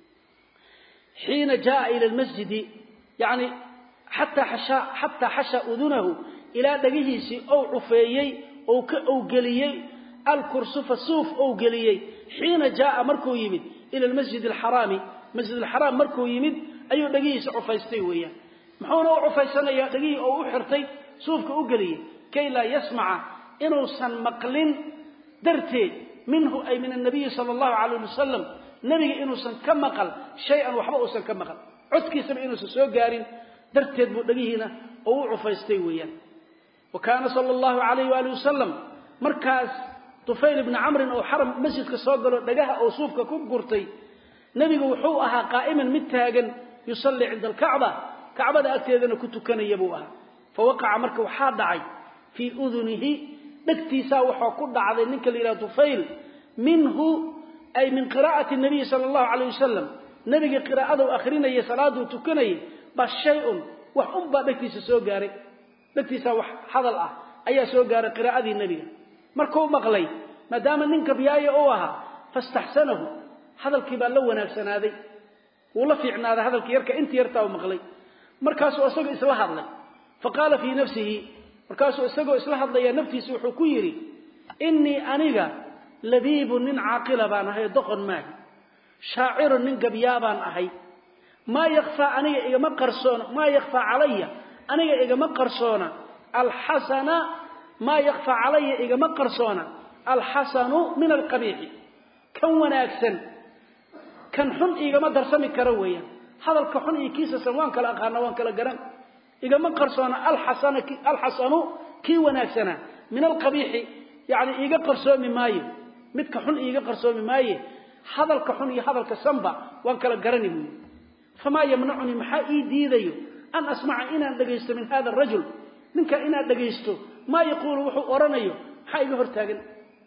حين جاء إلى المسجد يعني حتى حشى حتى حشى أذنه إلى دقيهسي أو عفيي أو أو قليي الكرسف الصوف أو قليي حين جاء مركو يمد إلى المسجد الحرامي مسجد الحرام مركو يمد أي دقيهس عفيستي وياه محون أو عفيسنا يا دقيه أو حرتي صوفك أو قليي كي لا يسمع إنه سنمقلن درتي منه أي من النبي صلى الله عليه وسلم نبي إنه سنكمقل شيئا وحبه سنكمقل عدكي سمع إنه سنسوقارين درتد بدغيهنا او عفيستي ويان وكان صلى الله عليه واله وسلم مركز طفيل بن عمرو أو حرم مسجد كصاقله دجاها أو صوف ككوب قرطي نبي وحوها قائما متهاجا يصلي عند الكعبة كعبة أكتر أنا كنت كان يبوها فوقع مرك وحاد عي في أذنه نكتي ساوح وقد على إنك إلى طفيل منه أي من قراءة النبي صلى الله عليه وسلم نبي قراءة وآخرين هي صلاة وتكني بس شيء وحب نكتي سوجاري نكتي ساوح حضر الله أي سوجاري قراءة النبي مركو مغلي ما دام إنك بياي أوها فاستحسنه هذا الكبار لو نفسنا هذه والله في عنا هذا الكيرك أنت يرتاح ومغلي مركز أسوق إصلاح الله فقال في نفسه مركز أسوق إصلاح الله يا نفتي سوح كيري إني أنيجا لبيب من عاقل بان هي دقن ماي شاعر من قبيابان أهي ما يخفى أنيجا إجا ما قرصون ما يخفى علي أنيجا إجا ما قرصون الحسن ما يخفى علي إجا ما قرصون الحسن من القبيح كون أكسن كان حن إجا ما درسمي كرويا هذا الكحن يكيس سوان كلا قارنا وان كلا جرن إجا ما قرصنا الحسن الحسن كي وناكسنا من القبيح يعني إجا قرصوا من ماي مت كحن إجا قرصوا من ماي هذا الكحن هذا الكسنبا وان كلا جرني فما يمنعني محاي دي ذيو أن أسمع إنا دقيست من هذا الرجل منك إنا دقيسته ما يقول وحو أرنيو حاي هرتاجن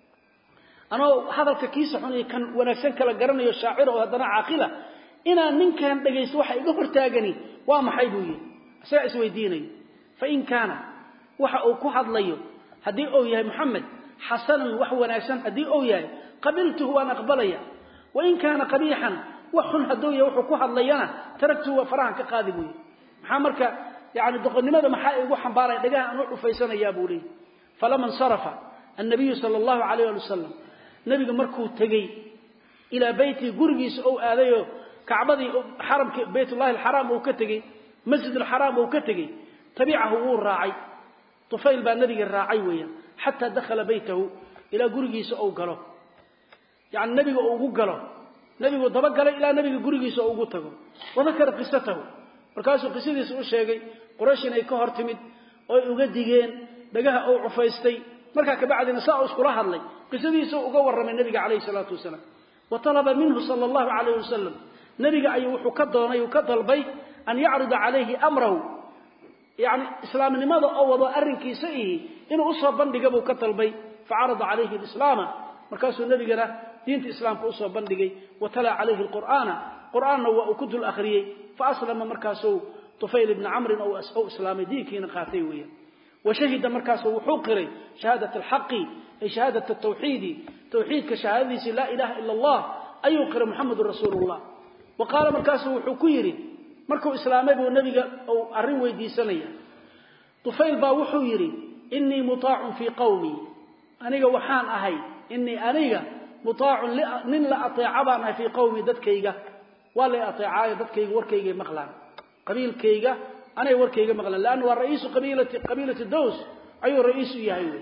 أنا هذا الكيس حني كان وناكسن كلا جرني الشاعر وهذا عاقلة إنا من كان دقيس وحي قفر تاجني وما حيبوي سائس ويديني فإن كان وحا أو كحض ليه هدي أو يا محمد حسنا وحو ناسا هدي أو يا قبلته وأنا قبليا وإن كان قبيحا وحن هدويا وحو كحض لينا تركته وفران كقاذبوي محمرك يعني دقل لماذا محائي وحن بارا دقاها نوع فيسان يا بولي فلما انصرف النبي صلى الله عليه وسلم نبي مركو تجي إلى بيتي قرقيس أو آذيه كعبدي حرم بيت الله الحرام وكتجي مسجد الحرام وكتجي تبعه هو الراعي طفيل بان نبي الراعي ويا حتى دخل بيته إلى قرقيس أو قاله يعني النبي أو قاله نبي وضبق إلى نبي قرقيس أو قتله وذكر قصته markaasuu qisadiisa u sheegay quraysh inay ka hortimid oo uga digeen dagaha oo cufaystay marka ka bacdina saa isku la hadlay qisadiisa uga waramay nabiga kaleey salaatu wasalaam wa talaba minhu sallallahu alayhi wasallam nabiga ayuu wuxuu ka doonay uu ka dalbay an yaarida alayhi amrahu yani islaamnimada oo wada arinkiisa inuu soo bandhigo buu ka dalbay fa'arada alayhi alislaam markaasuu nabigana diinta islaamka u soo bandhigay wa tala alayhi alqur'ana qur'aanna waa ku dul akhriyay فأسلم مركاسو طفيل بن عمرو أو أو إسلام دينكين قاتيوية وشهد مركاسو وحقري شهادة الحق أي شهادة التوحيد توحيد كشهادة لا إله إلا الله أي يقر محمد رسول الله وقال مركاسو وحقيري مركو إسلامي والنبي أو أروي دي سنية طفيل باوحيري إني مطاع في قومي أنيق وحان أهي إني أنيق مطاع من لا أطيع عبانا في قومي ددكيقة ولا أطيعاي ضدكيغ وركيغ مقلان قبيل كيغا أنا وركيغ مقلان لأنه الرئيس قبيلة قبيلة الدوس أي رئيس يهوي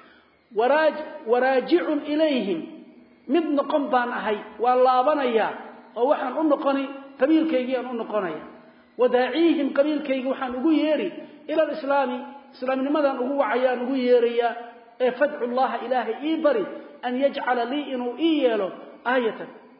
وراج وراجع إليهم من قنبان أهي والله بنيا أو وحن أنقني قبيل كيغ أنقنيا وداعيهم قبيل كيغ وحن أقول يري إلى الإسلام إسلام لماذا أقول عيان أقول يري فادعوا الله إلهي إيبري أن يجعل لي إنه إياله آية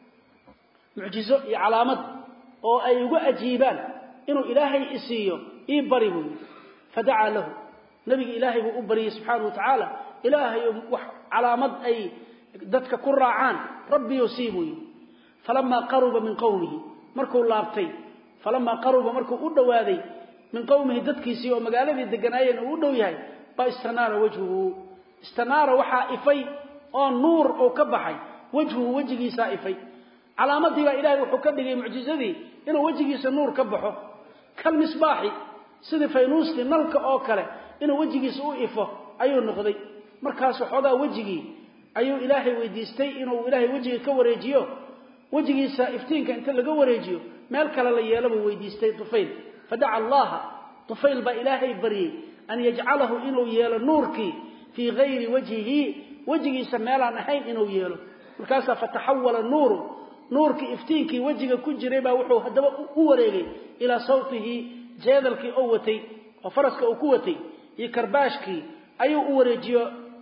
معجزة علامات أو أي أجيبان إنه إلهي إسيه إبريه فدعا له نبي إلهي وأبريه سبحانه وتعالى إلهي علامات أي ذاتك كرعان ربي يسيبه فلما قرب من قومه مركو اللابتي فلما قرب مركو أدواذي من قومه ذاتك يسيه ومقالب الدقنايين أدوياي فاستنار وجهه استنار وحائفي أو نور أو كبحي وجهه وجهي سائفي علامتي با إلهي وحو كدغي معجزتي إنه وجهيسا نور كبخو كالمصباحي سيده فينوستي نلك oo kale inuu wajigiisa u ifo ayuu noqday markaas xogaa wajigi ayuu Ilaahay weydiistay inuu Ilaahay wajiga ka wareejiyo wajigiisa iftiinka inta laga wareejiyo meel kale la yeelaba weydiistay Tufayl fad'a Allah Tufayl ba Ilaahay bari an yaj'alahu inuu yeelo nuurki fi ghayri wajhihi wajigiisa meel aan ahayn inuu yeelo markaas fatahawala nuuru نورك إفتينك وجهك كجري با وحو هدبا أوريغي إلى صوته جادلك أوتي وفرسك أكوتي يكرباشك أيو أوريجيو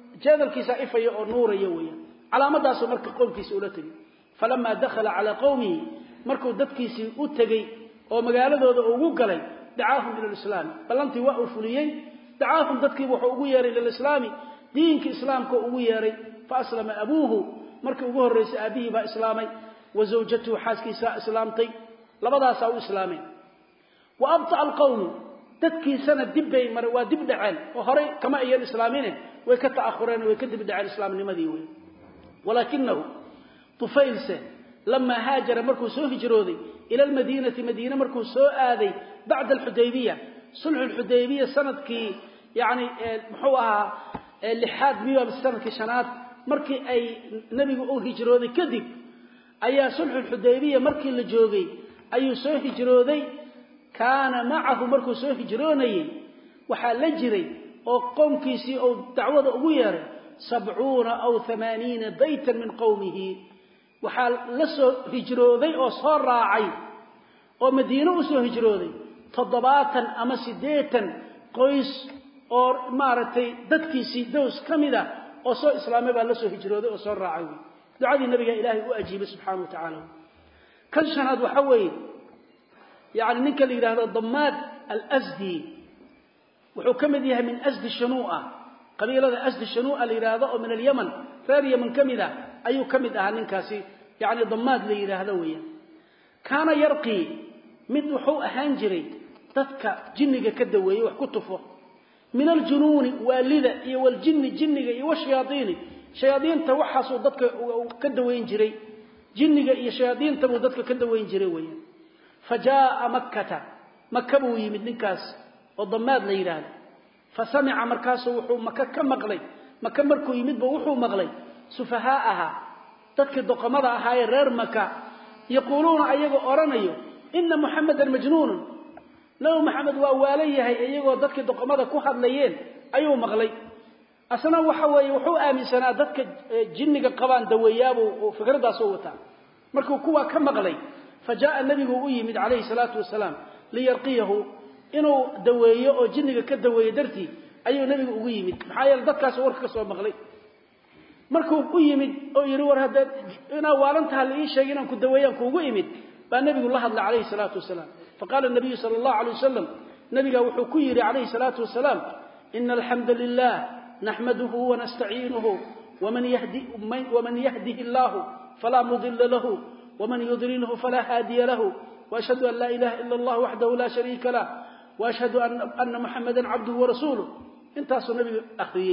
jeedalkiisa ifaya oo nuuraya weeyaan calaamadaas marka qowmkiisa ula tagay falama dakhala ala qawmi markuu dadkiisi u tagay oo magaaladooda ugu galay dacaahum ila islaam balantii waa u fuliyay dacaahum dadkii wuxuu ugu yeeray ila islaami diinka islaamka ugu yeeray fa aslama abuhu markii ugu horeysay aabihi baa islaamay wa zawjatu xaaskiisa islaamtay labadaas uu islaamay wa abta alqawm dadkii sana dibay mar waa dib dhaceen oo hore kama ay islaamine way ka taakhreen way ka dib dhaceen islaamnimadii way walakinahu tufaylsa lama haajara markuu soo hijrooday ila almadinati madina markuu soo aaday bacda alhudaybiyah sulh alhudaybiyah sanadkii yaani muxuu ahaa lixaad miyo sanadkii shanaad markii ay nabigu uu hijrooday kadib ayaa sulh alhudaybiyah markii la joogay ayuu soo hijrooday kaana maahu markuu soo hijroonay waxa la jiray oo qoomkiisii oo dacwada ugu yeeray sabcuuna aw thamaaniina baytan min qawmihi waxa la soo hijrooday oo soo raacay oo madiina u soo hijrooday toddobaatan ama sideetan qoys oo maartay dadkiisii doos kamida oo soo islaamay baa la soo hijrooday oo soo raacay ducadii nabiga ilaahay u ajiibay subhanahu wa ta'ala kan shanaad waxa weeye يعني نك اللي يراهdo ضماد الأزدي وحو كمد يها من أزد الشنوءة قبيلة أزد الشنوءة اللي يراهdo من اليمن ثانية من كمدة أيو كمد أها ننكاسي يعني ضماد اللي يراهdo ويا كان يرقي من وحو أهانجري تذكى جنك كدوي وحكتفه من الجنون واللذة والجن جنك والشياطين شياطين توحصوا ضدك كدوين جري جنك شياطين تبو ضدك كدوين جري ويا فجاء مكة مكة بوي من نكاس وضماد ليران فسمع مركاس وحو مكة كم مغلي مكة مركو يمد بوحو مغلي سفهاءها تذكر دقمضة هاي رير مكة يقولون أيغو أورانيو إن محمد المجنون لو محمد وأوليه هاي أيغو تذكر دقمضة كوحد ليين أيو مغلي أصلا وحوي وحو آمي سنة تذكر جنك قبان دويابو وفقردا صوتا مركو كوا كم مغلي فجاء النبي ويمد عليه الصلاة والسلام ليرقيه إنه دويه أو جنك كدويه درتي أيه النبي ويمد محايل ضدكاس وركاس ومغلي مركو ويمد أو يرور هذا أنا وارنتها لإيه شيء أنا كدويه ويمد فالنبي الله عليه الصلاة والسلام فقال النبي صلى الله عليه وسلم نبي وحكير عليه الصلاة والسلام إن الحمد لله نحمده ونستعينه ومن يهدي ومن يهده الله فلا مضل له ومن يضلله فلا هادي له وأشهد أن لا إله إلا الله وحده لا شريك له وأشهد أن, أن محمدا عبده ورسوله انتهى النبي أخي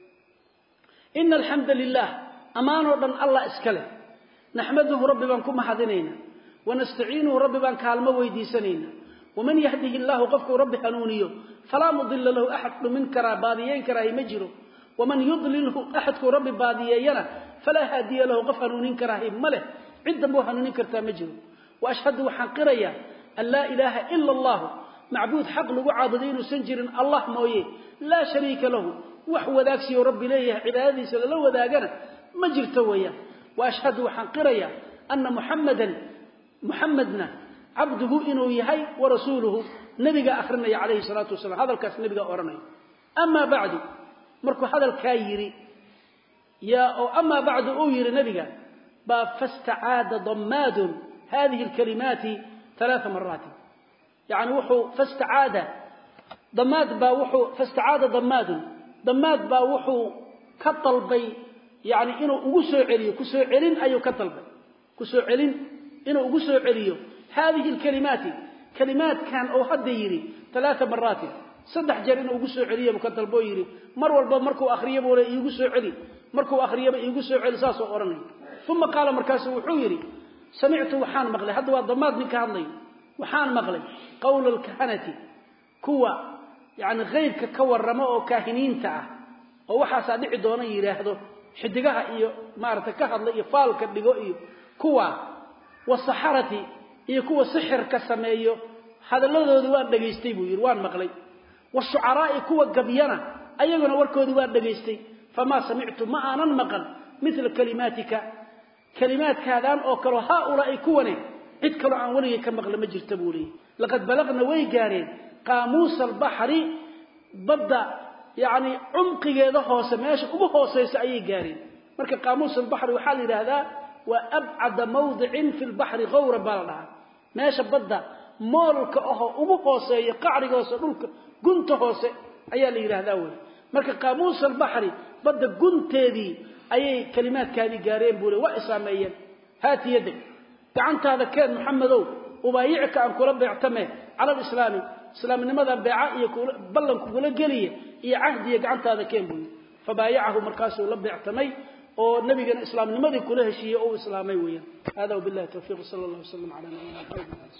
إن الحمد لله أمان ربنا الله إسكاله نحمده رب بانكم حذنين ونستعينه رب بانك المويدي سنين ومن يهده الله قفك رب حنونيه فلا مضل له أحد من كرا باديين كرا يمجره ومن يضلله أحد رب باديين فلا هادي له قف حنونين كرا مله عند موحنين كرتا مجره وأشهد وحقريا أن لا إله إلا الله معبود حق لغو عابدين وسنجر الله مويه لا شريك له وحو ذاكسي ورب إليه عبادي سلالو ذاقنا مجر تويا وأشهد وحقريا أن محمدا محمدنا عبده إنه يهي ورسوله نبي أخرنا عليه الصلاة والسلام هذا الكاس نبي أورنا أما بعد مركو هذا الكايري يا أو أما بعد أوير نبي فاستعاد ضماد هذه الكلمات ثلاث مرات يعني وحو فاستعاد ضماد با وحو فاستعاد ضماد ضماد با وحو كطلبي يعني إنه أقسو عليه كسو علين أيو كطلبي كسو علين إنه أقسو عليه هذه الكلمات كلمات كان أو حد يري ثلاث مرات صدح جر إنه أقسو عليه مكطلبو يري مر والبا مركو أخرية بولا يقسو علي مركو أخرية يقسو علي ساسو أورني ثم قال مركاسه وحويري سمعت وحان مغلي هذا هو ضماد من كهضلي وحان مغلي قول الكهنة كوا يعني غير ككور رماء كاهنين تاع ووحا صادع دونا يراهدو حدقها إيو مارتا كهضلي إيو فالك دقو إيو كوا والصحرة إيو كوا سحر كسمايو هذا اللذو دوان دقيستي بو يروان مغلي والشعراء كوا قبيانا أيضا وركو دوان دقيستي فما سمعت ما أنا مغل مثل كلماتك كلمات كذان أو كرو هؤلاء كوني اتكلوا عن ولي كما قال مجر تبولي لقد بلغنا ويقارين قاموس البحر ببدأ يعني عمقيده hoose meesha ugu hooseysa ayay gaareen marka qaamuus al-bahr waxa la yiraahdaa wa ab'ad mawdi'in fi al-bahr ghawra balada meesha badda moolka oo ugu hooseeyo qacrigoos dhulka gunta hoose ayaa la yiraahdaa way marka qaamuus al-bahr badda gunteedii ayay kalimaadkaadi gaareen buule waa isaameeyeen haati yadak gacantaada keen maxamedow ubaayicka aan kula beectame ala islaami islaamnimada beeca iyo ballan kula galiye iyo ahdiye gacantaada keen buule fabaayahu markaasuu la beectamay oo nabigana islaamnimadii kula heshiiyay oo islaamay weeyaan hada billahi tawfiiq sallallahu alayhi wa sallam ala nabiyina